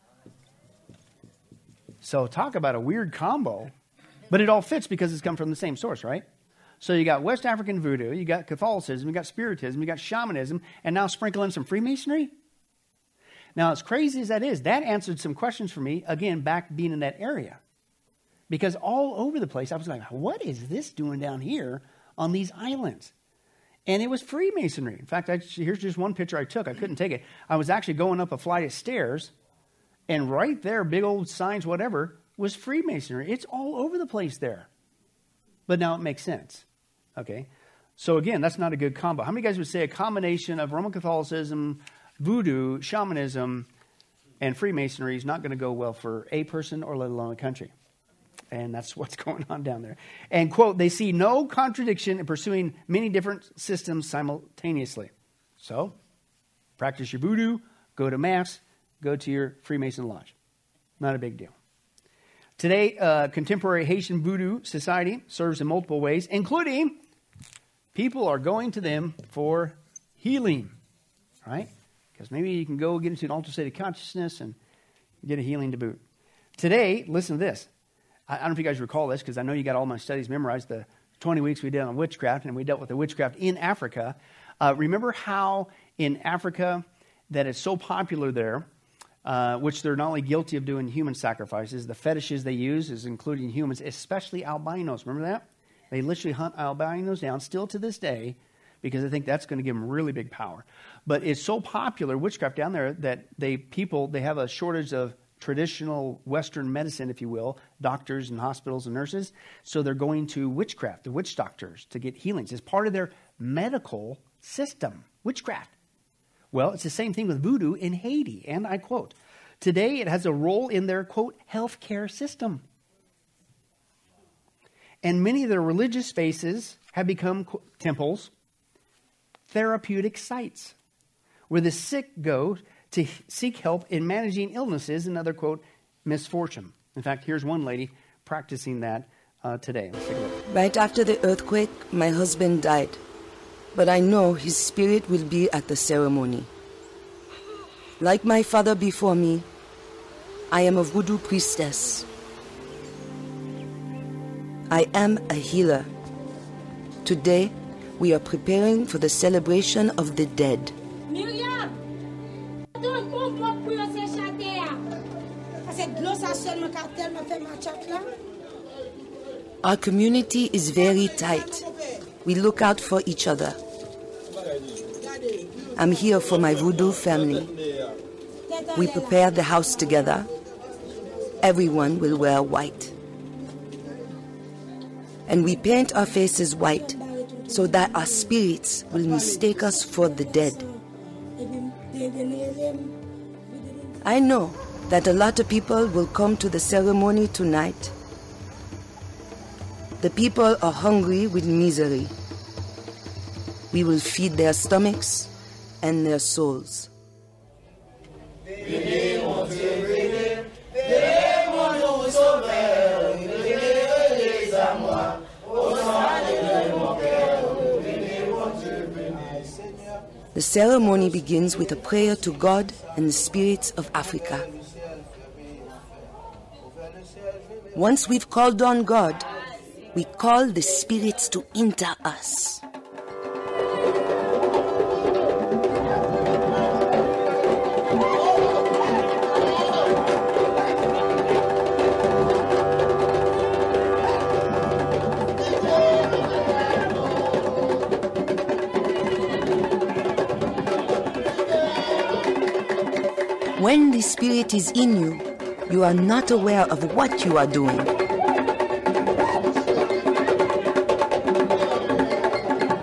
So talk about a weird combo, but it all fits because it's come from the same source, right? So you got West African voodoo, you got Catholicism, you got Spiritism, you got shamanism, and now sprinkle in some Freemasonry? Now, as crazy as that is, that answered some questions for me, again, back being in that area. Because all over the place, I was like, what is this doing down here on these islands? And it was Freemasonry. In fact, here's just one picture I took. I couldn't take it. I was actually going up a flight of stairs, and right there, big old signs, whatever, was Freemasonry. It's all over the place there. But now it makes sense. Okay? So again, that's not a good combo. How many guys would say a combination of Roman Catholicism, voodoo, shamanism, and Freemasonry is not going to go well for a person or let alone a country? And that's what's going on down there. And, quote, they see no contradiction in pursuing many different systems simultaneously. So, practice your voodoo, go to Mass, go to your Freemason lodge. Not a big deal. Today, contemporary Haitian Voodoo Society serves in multiple ways, including people are going to them for healing, right? Because maybe you can go get into an altered state of consciousness and get a healing to boot. Today, listen to this. I don't know if you guys recall this, because I know you got all my studies memorized, the 20 weeks we did on witchcraft, and we dealt with the witchcraft in Africa. Remember how in Africa that it's so popular there, which they're not only guilty of doing human sacrifices, the fetishes they use is including humans, especially albinos. Remember that? They literally hunt albinos down still to this day because they think that's going to give them really big power. But it's so popular, witchcraft down there, that they have a shortage of traditional Western medicine, if you will, doctors and hospitals and nurses. So they're going to witchcraft, the witch doctors, to get healings. It's part of their medical system, witchcraft. Well, it's the same thing with voodoo in Haiti. And I quote, today it has a role in their, quote, healthcare system. And many of their religious spaces have become temples, therapeutic sites, where the sick go to seek help in managing illnesses and other, quote, misfortune. In fact, here's one lady practicing that today. Let's take a look. Right after the earthquake, my husband died. But I know his spirit will be at the ceremony. Like my father before me, I am a voodoo priestess. I am a healer. Today, we are preparing for the celebration of the dead. Our community is very tight. We look out for each other. I'm here for my voodoo family. We prepare the house together. Everyone will wear white. And we paint our faces white so that our spirits will mistake us for the dead. I know that a lot of people will come to the ceremony tonight. The people are hungry with misery. We will feed their stomachs and their souls. The ceremony begins with a prayer to God and the spirits of Africa. Once we've called on God, we call the spirits to enter us. When the spirit is in you, you are not aware of what you are doing.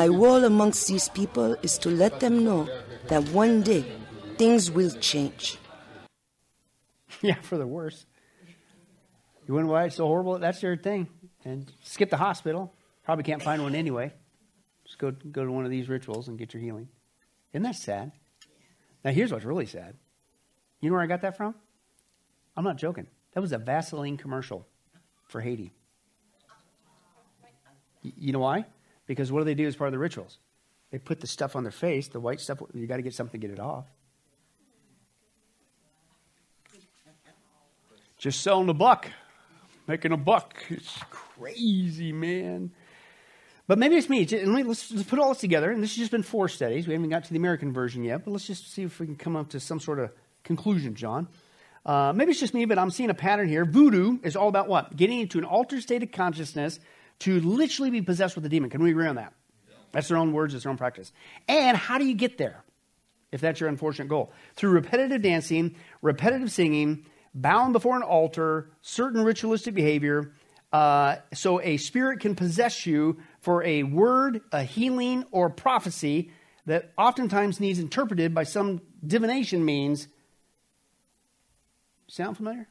My role amongst these people is to let them know that one day things will change. Yeah, for the worse. You wonder why it's so horrible? That's their thing. And skip the hospital. Probably can't find one anyway. Just go to one of these rituals and get your healing. Isn't that sad? Now, here's what's really sad. You know where I got that from? I'm not joking. That was a Vaseline commercial for Haiti. You know why? Because what do they do as part of the rituals? They put the stuff on their face, the white stuff. You got to get something to get it off. Just selling a buck. Making a buck. It's crazy, man. But maybe it's me. Let's put all this together. And this has just been 4 studies. We haven't got to the American version yet. But let's just see if we can come up to some sort of conclusion, John. Maybe it's just me, but I'm seeing a pattern here. Voodoo is all about what? Getting into an altered state of consciousness to literally be possessed with a demon. Can we agree on that? That's their own words, it's their own practice. And how do you get there, if that's your unfortunate goal? Through repetitive dancing, repetitive singing, bowing before an altar, certain ritualistic behavior, so a spirit can possess you for a word, a healing, or prophecy that oftentimes needs interpreted by some divination means. Sound familiar?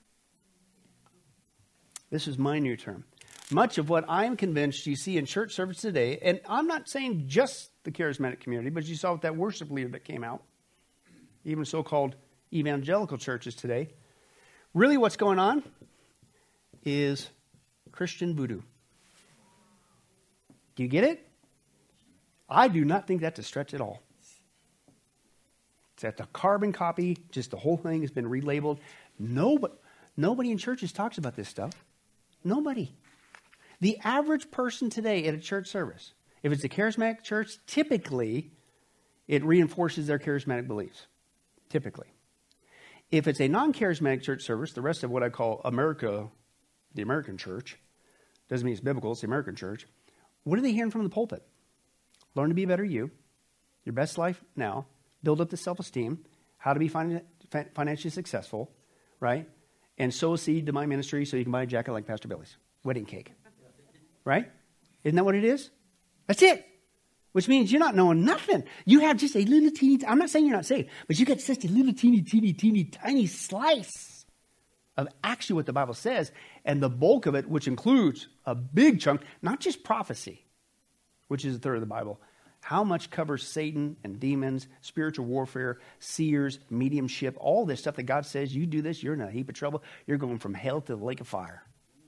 This is my new term. Much of what I'm convinced you see in church service today, and I'm not saying just the charismatic community, but you saw with that worship leader that came out, even so-called evangelical churches today, really what's going on is Christian voodoo. Do you get it? I do not think that's a stretch at all. It's a carbon copy, just the whole thing has been relabeled. Nobody in churches talks about this stuff. Nobody. The average person today at a church service, if it's a charismatic church, typically it reinforces their charismatic beliefs. Typically. If it's a non-charismatic church service, the rest of what I call America, the American church, doesn't mean it's biblical, it's the American church. What are they hearing from the pulpit? Learn to be a better you, your best life now, build up the self-esteem, how to be financially successful, right? And sow a seed to my ministry so you can buy a jacket like Pastor Billy's. Wedding cake. Right? Isn't that what it is? That's it. Which means you're not knowing nothing. You have just a little teeny, I'm not saying you're not saved, but you got such a little teeny, tiny slice of actually what the Bible says, and the bulk of it, which includes a big chunk, not just prophecy, which is a third of the Bible, how much covers Satan and demons, spiritual warfare, seers, mediumship, all this stuff that God says, you do this, you're in a heap of trouble. You're going from hell to the lake of fire.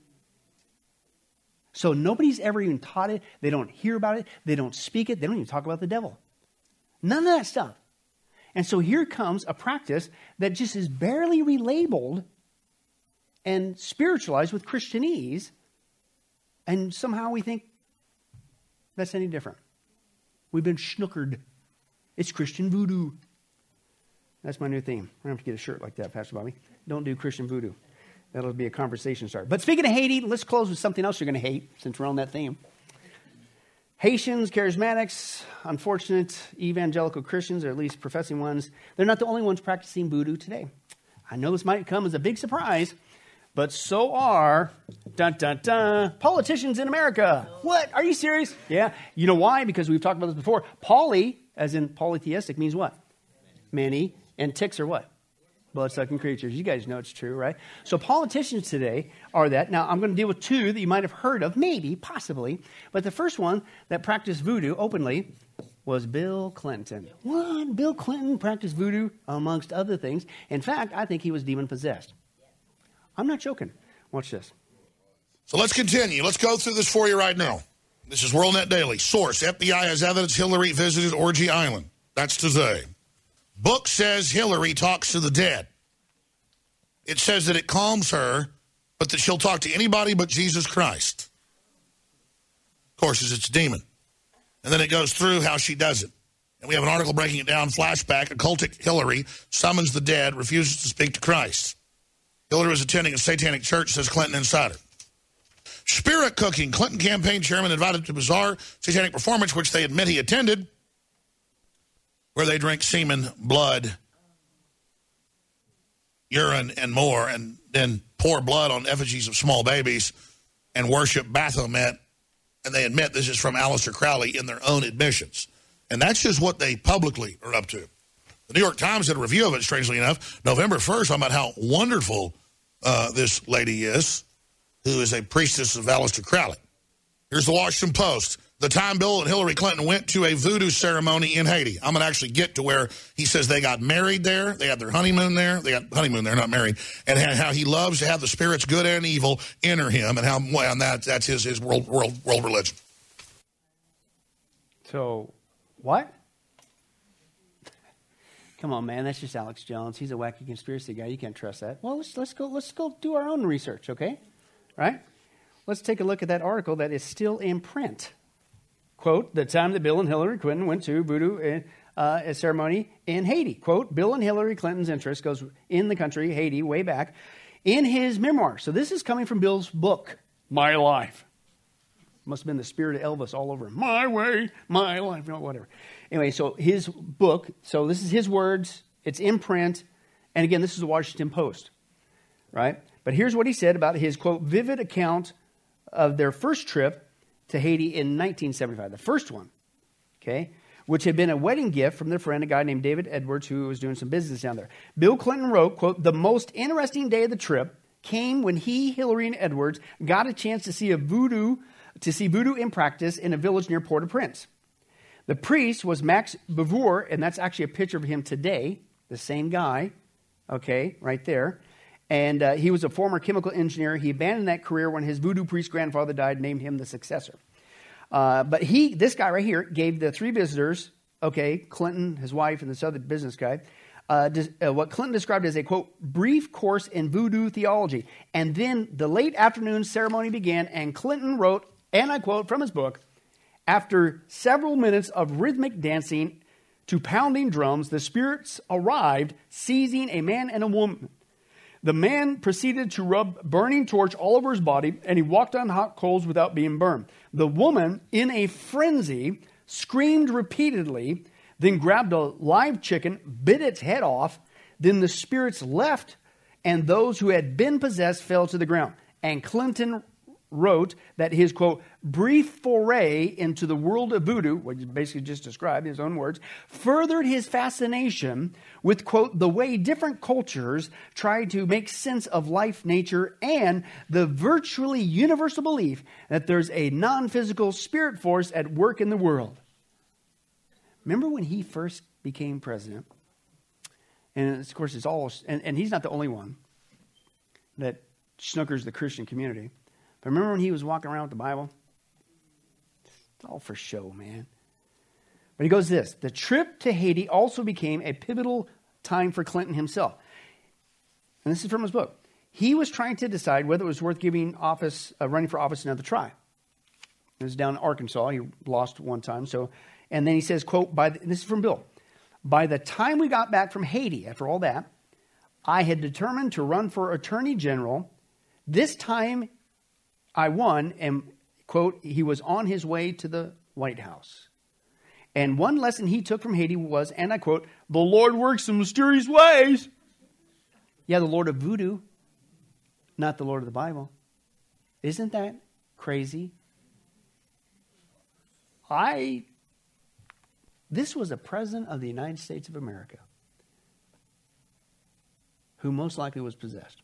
So nobody's ever even taught it. They don't hear about it. They don't speak it. They don't even talk about the devil. None of that stuff. And so here comes a practice that just is barely relabeled and spiritualized with Christianese. And somehow we think that's any different. We've been snookered. It's Christian voodoo. That's my new theme. I'm going to have to get a shirt like that, Pastor Bobby. Don't do Christian voodoo. That'll be a conversation starter. But speaking of Haiti, let's close with something else you're going to hate, since we're on that theme. Haitians, charismatics, unfortunate evangelical Christians, or at least professing ones, they're not the only ones practicing voodoo today. I know this might come as a big surprise, but so are, politicians in America. What? Are you serious? Yeah. You know why? Because we've talked about this before. Poly, as in polytheistic, means what? Many. And ticks are what? Blood-sucking creatures. You guys know it's true, right? So politicians today are that. Now, I'm going to deal with 2 that you might have heard of, maybe, possibly. But the first one that practiced voodoo openly was Bill Clinton. What? Bill Clinton practiced voodoo, amongst other things. In fact, I think he was demon-possessed. I'm not joking. Watch this. So let's continue. Let's go through this for you right now. This is WorldNet Daily. Source, FBI has evidence Hillary visited Orgy Island. That's today. Book says Hillary talks to the dead. It says that it calms her, but that she'll talk to anybody but Jesus Christ. Of course, it's a demon. And then it goes through how she does it. And we have an article breaking it down, flashback, occultic Hillary summons the dead, refuses to speak to Christ. Hillary was attending a satanic church, says Clinton Insider. Spirit cooking. Clinton campaign chairman invited to bizarre satanic performance, which they admit he attended, where they drink semen, blood, urine, and more, and then pour blood on effigies of small babies and worship Baphomet And they admit this is from Aleister Crowley in their own admissions. And that's just what they publicly are up to. The New York Times did a review of it, strangely enough, November 1st, talking about how wonderful this lady is, who is a priestess of Aleister Crowley. Here's the Washington Post. The time Bill and Hillary Clinton went to a voodoo ceremony in Haiti. I'm going to actually get to where he says they got married there. They had their honeymoon there. They got honeymoon there, not married. And how he loves to have the spirits, good and evil, enter him, and how that's his world religion. So, what? Come on, man. That's just Alex Jones. He's a wacky conspiracy guy. You can't trust that. Well, let's go do our own research, okay? Right? Let's take a look at that article that is still in print. Quote, the time that Bill and Hillary Clinton went to voodoo ceremony in Haiti. Quote, Bill and Hillary Clinton's interest goes in the country, Haiti, way back, in his memoir. So this is coming from Bill's book, My Life. Must have been the spirit of Elvis all over him. My way, my life, whatever. Anyway, so his book, so this is his words, it's in print, and again, this is the Washington Post, right? But here's what he said about his, quote, vivid account of their first trip to Haiti in 1975, the first one, okay, which had been a wedding gift from their friend, a guy named David Edwards, who was doing some business down there. Bill Clinton wrote, quote, the most interesting day of the trip came when he, Hillary, and Edwards got a chance to see voodoo in practice in a village near Port-au-Prince. The priest was Max Beauvoir, and that's actually a picture of him today, the same guy, okay, right there. And he was a former chemical engineer. He abandoned that career when his voodoo priest grandfather died, named him the successor. But this guy right here, gave the three visitors, okay, Clinton, his wife, and this other business guy, what Clinton described as a, quote, brief course in voodoo theology. And then the late afternoon ceremony began, and Clinton wrote, and I quote from his book, after several minutes of rhythmic dancing to pounding drums, the spirits arrived, seizing a man and a woman. The man proceeded to rub burning torch all over his body, and he walked on hot coals without being burned. The woman, in a frenzy, screamed repeatedly, then grabbed a live chicken, bit its head off. Then the spirits left, and those who had been possessed fell to the ground. And Clinton wrote that his, quote, brief foray into the world of voodoo, what he basically just described in his own words, furthered his fascination with, quote, the way different cultures try to make sense of life, nature, and the virtually universal belief that there's a non-physical spirit force at work in the world. Remember when he first became president? And of course, it's all, and he's not the only one that snookers the Christian community. But remember when he was walking around with the Bible? It's all for show, man. But he goes this, the trip to Haiti also became a pivotal time for Clinton himself. And this is from his book. He was trying to decide whether it was worth running for office in another try. It was down in Arkansas. He lost one time. And then he says, quote, this is from Bill, by the time we got back from Haiti, after all that, I had determined to run for attorney general. This time I won, and, quote, he was on his way to the White House. And one lesson he took from Haiti was, and I quote, the Lord works in mysterious ways. Yeah, the Lord of voodoo, not the Lord of the Bible. Isn't that crazy? This was a president of the United States of America who most likely was possessed.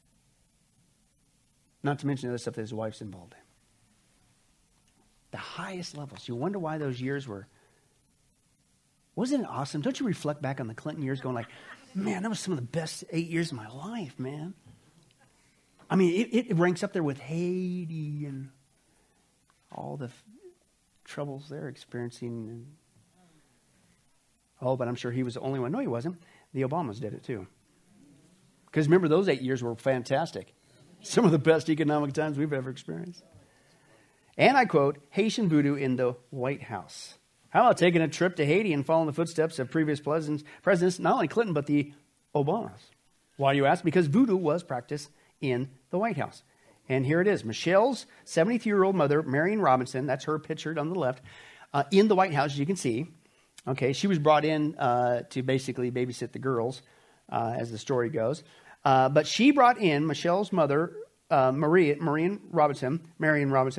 Not to mention the other stuff that his wife's involved in. The highest levels. You wonder why those years were... Wasn't it awesome? Don't you reflect back on the Clinton years going like, man, that was some of the best 8 years of my life, man. I mean, it ranks up there with Haiti and all the troubles they're experiencing. But I'm sure he was the only one. No, he wasn't. The Obamas did it too. Because remember, those 8 years were fantastic. Some of the best economic times we've ever experienced. And I quote, Haitian voodoo in the White House. How about taking a trip to Haiti and following the footsteps of previous presidents, not only Clinton, but the Obamas? Why, you ask? Because voodoo was practiced in the White House. And here it is. Michelle's 73-year-old mother, Marion Robinson, that's her pictured on the left, in the White House, as you can see. Okay, she was brought in to basically babysit the girls, as the story goes. But she brought in Michelle's mother, Marion Robinson,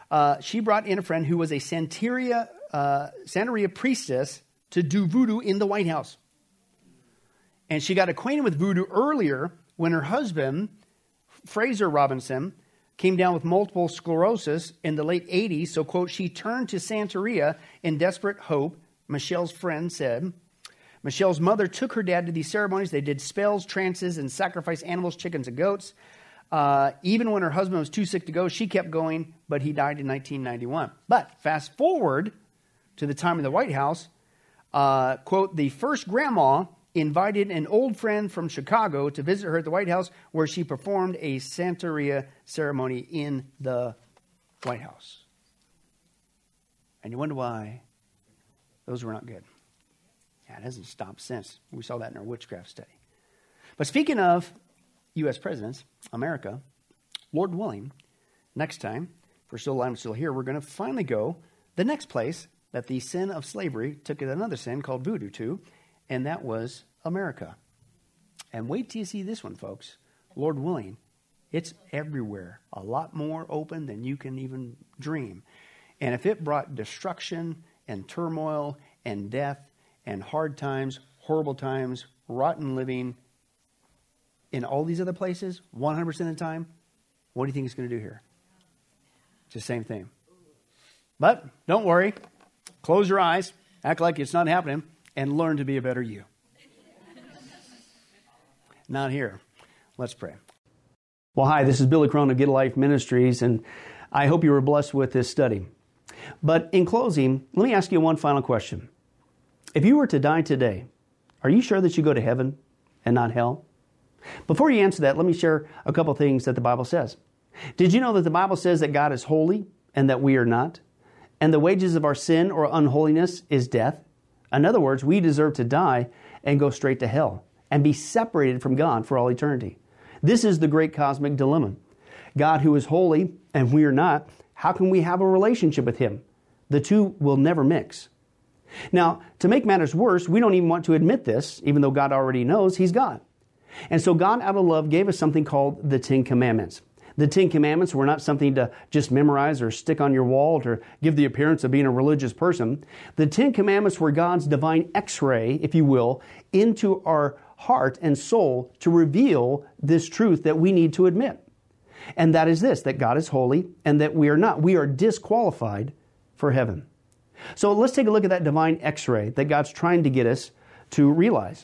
she brought in a friend who was a Santeria priestess to do voodoo in the White House. And she got acquainted with voodoo earlier when her husband, Fraser Robinson, came down with multiple sclerosis in the late 80s. So, quote, she turned to Santeria in desperate hope, Michelle's friend said. Michelle's mother took her dad to these ceremonies. They did spells, trances, and sacrificed animals, chickens, and goats. Even when her husband was too sick to go, she kept going, but he died in 1991. But fast forward to the time in the White House, quote, the first grandma invited an old friend from Chicago to visit her at the White House, where she performed a Santeria ceremony in the White House. And you wonder why those were not good. Yeah, it hasn't stopped since. We saw that in our witchcraft study. But speaking of U.S. presidents, America, Lord willing, next time, if we're still alive and still here, we're going to finally go the next place that the sin of slavery took another sin called voodoo to, and that was America. And wait till you see this one, folks. Lord willing, it's everywhere. A lot more open than you can even dream. And if it brought destruction and turmoil and death and hard times, horrible times, rotten living in all these other places, 100% of the time, what do you think it's going to do here? It's the same thing. But don't worry. Close your eyes, act like it's not happening, and learn to be a better you. Not here. Let's pray. Well, hi, this is Billy Crone of Get a Life Ministries, and I hope you were blessed with this study. But in closing, let me ask you one final question. If you were to die today, are you sure that you go to heaven and not hell? Before you answer that, let me share a couple things that the Bible says. Did you know that the Bible says that God is holy and that we are not? And the wages of our sin or unholiness is death? In other words, we deserve to die and go straight to hell and be separated from God for all eternity. This is the great cosmic dilemma. God, who is holy and we are not, how can we have a relationship with Him? The two will never mix. Now, to make matters worse, we don't even want to admit this, even though God already knows He's God. And so God, out of love, gave us something called the Ten Commandments. The Ten Commandments were not something to just memorize or stick on your wall to give the appearance of being a religious person. The Ten Commandments were God's divine X-ray, if you will, into our heart and soul to reveal this truth that we need to admit. And that is this, that God is holy and that we are not. We are disqualified for heaven. So let's take a look at that divine X-ray that God's trying to get us to realize.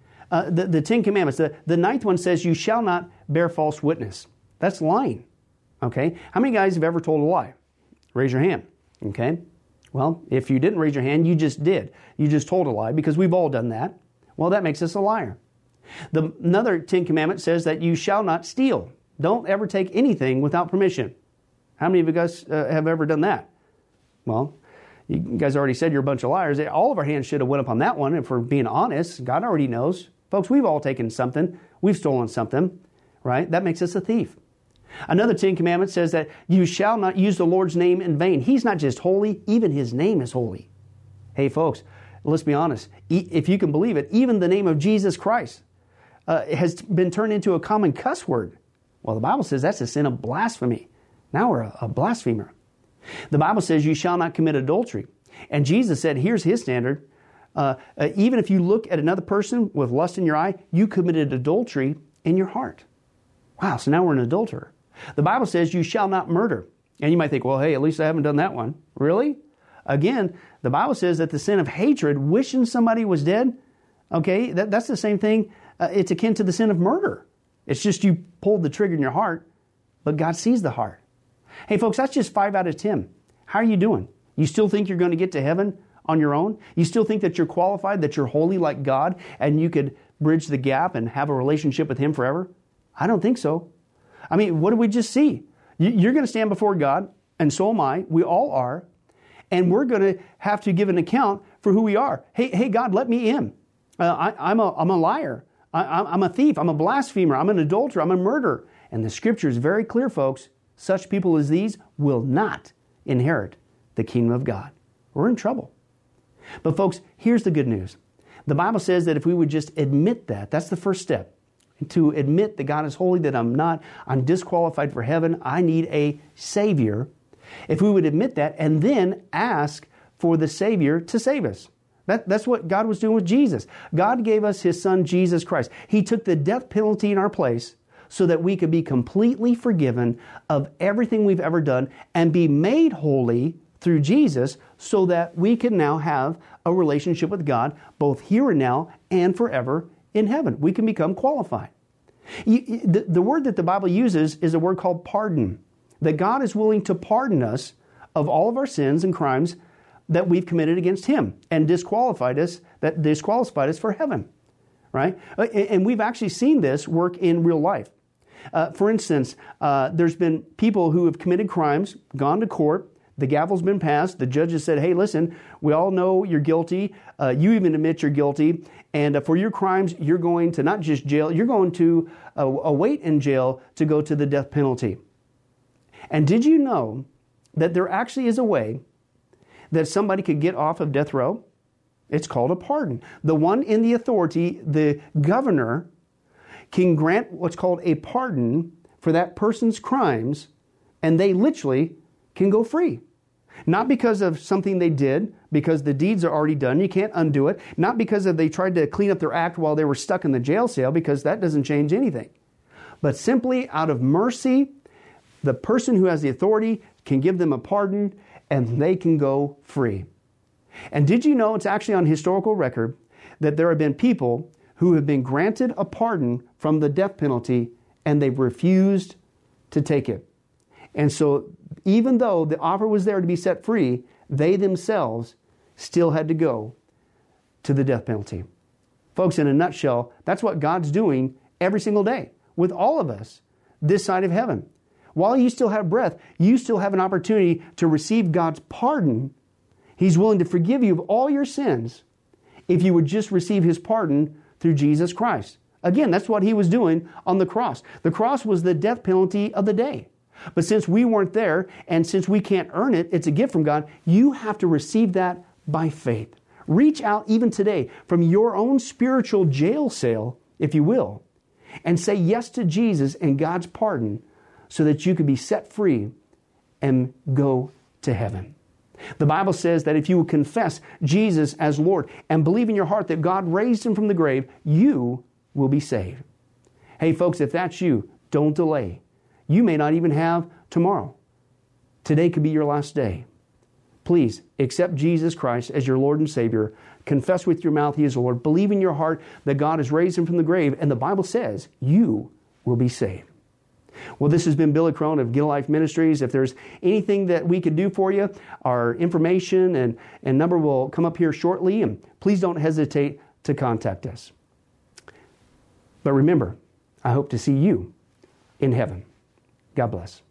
The Ten Commandments, the ninth one says, you shall not bear false witness. That's lying. Okay? How many guys have ever told a lie? Raise your hand. Okay? Well, if you didn't raise your hand, you just did. You just told a lie because we've all done that. Well, that makes us a liar. Another Ten Commandment says that you shall not steal. Don't ever take anything without permission. How many of you guys have ever done that? Well, you guys already said you're a bunch of liars. All of our hands should have went up on that one. If we're being honest, God already knows. Folks, we've all taken something. We've stolen something, right? That makes us a thief. Another Ten Commandments says that you shall not use the Lord's name in vain. He's not just holy, even His name is holy. Hey, folks, let's be honest. If you can believe it, even the name of Jesus Christ has been turned into a common cuss word. Well, the Bible says that's a sin of blasphemy. Now we're a blasphemer. The Bible says you shall not commit adultery. And Jesus said, here's His standard. Even if you look at another person with lust in your eye, you committed adultery in your heart. Wow, so now we're an adulterer. The Bible says you shall not murder. And you might think, well, hey, at least I haven't done that one. Really? Again, the Bible says that the sin of hatred, wishing somebody was dead, okay, that's the same thing. It's akin to the sin of murder. It's just you pulled the trigger in your heart, but God sees the heart. Hey, folks, that's just 5 out of 10. How are you doing? You still think you're going to get to heaven on your own? You still think that you're qualified, that you're holy like God, and you could bridge the gap and have a relationship with Him forever? I don't think so. I mean, what did we just see? You're going to stand before God, and so am I. We all are. And we're going to have to give an account for who we are. Hey, God, let me in. I'm a liar. I'm a thief. I'm a blasphemer. I'm an adulterer. I'm a murderer. And the Scripture is very clear, folks. Such people as these will not inherit the kingdom of God. We're in trouble. But folks, here's the good news. The Bible says that if we would just admit that, that's the first step. To admit that God is holy, that I'm not, I'm disqualified for heaven, I need a Savior. If we would admit that and then ask for the Savior to save us. That's what God was doing with Jesus. God gave us His Son, Jesus Christ. He took the death penalty in our place so that we could be completely forgiven of everything we've ever done and be made holy through Jesus so that we can now have a relationship with God both here and now and forever in heaven. We can become qualified. The word that the Bible uses is a word called pardon. That God is willing to pardon us of all of our sins and crimes that we've committed against Him and disqualified us for heaven, right? And we've actually seen this work in real life. For instance, there's been people who have committed crimes, gone to court, the gavel's been passed, the judge has said, hey, listen, we all know you're guilty, you even admit you're guilty, and for your crimes, you're going to not just jail, you're going to await in jail to go to the death penalty. And did you know that there actually is a way that somebody could get off of death row? It's called a pardon. The one in the authority, the governor, can grant what's called a pardon for that person's crimes, and they literally can go free. Not because of something they did, because the deeds are already done, you can't undo it. Not because of they tried to clean up their act while they were stuck in the jail cell, because that doesn't change anything. But simply out of mercy, the person who has the authority can give them a pardon and they can go free. And did you know it's actually on historical record that there have been people who have been granted a pardon from the death penalty and they've refused to take it. And so even though the offer was there to be set free, they themselves still had to go to the death penalty. Folks, in a nutshell, that's what God's doing every single day with all of us this side of heaven. While you still have breath, you still have an opportunity to receive God's pardon. He's willing to forgive you of all your sins if you would just receive His pardon through Jesus Christ. Again, that's what He was doing on the cross. The cross was the death penalty of the day. But since we weren't there, and since we can't earn it, it's a gift from God, you have to receive that by faith. Reach out even today from your own spiritual jail cell, if you will, and say yes to Jesus and God's pardon so that you can be set free and go to heaven. The Bible says that if you will confess Jesus as Lord and believe in your heart that God raised Him from the grave, you will be saved. Hey folks, if that's you, don't delay. You may not even have tomorrow. Today could be your last day. Please accept Jesus Christ as your Lord and Savior. Confess with your mouth He is Lord. Believe in your heart that God has raised Him from the grave. And the Bible says you will be saved. Well, this has been Billy Crone of Get a Life Ministries. If there's anything that we could do for you, our information and number will come up here shortly. And please don't hesitate to contact us. But remember, I hope to see you in heaven. God bless.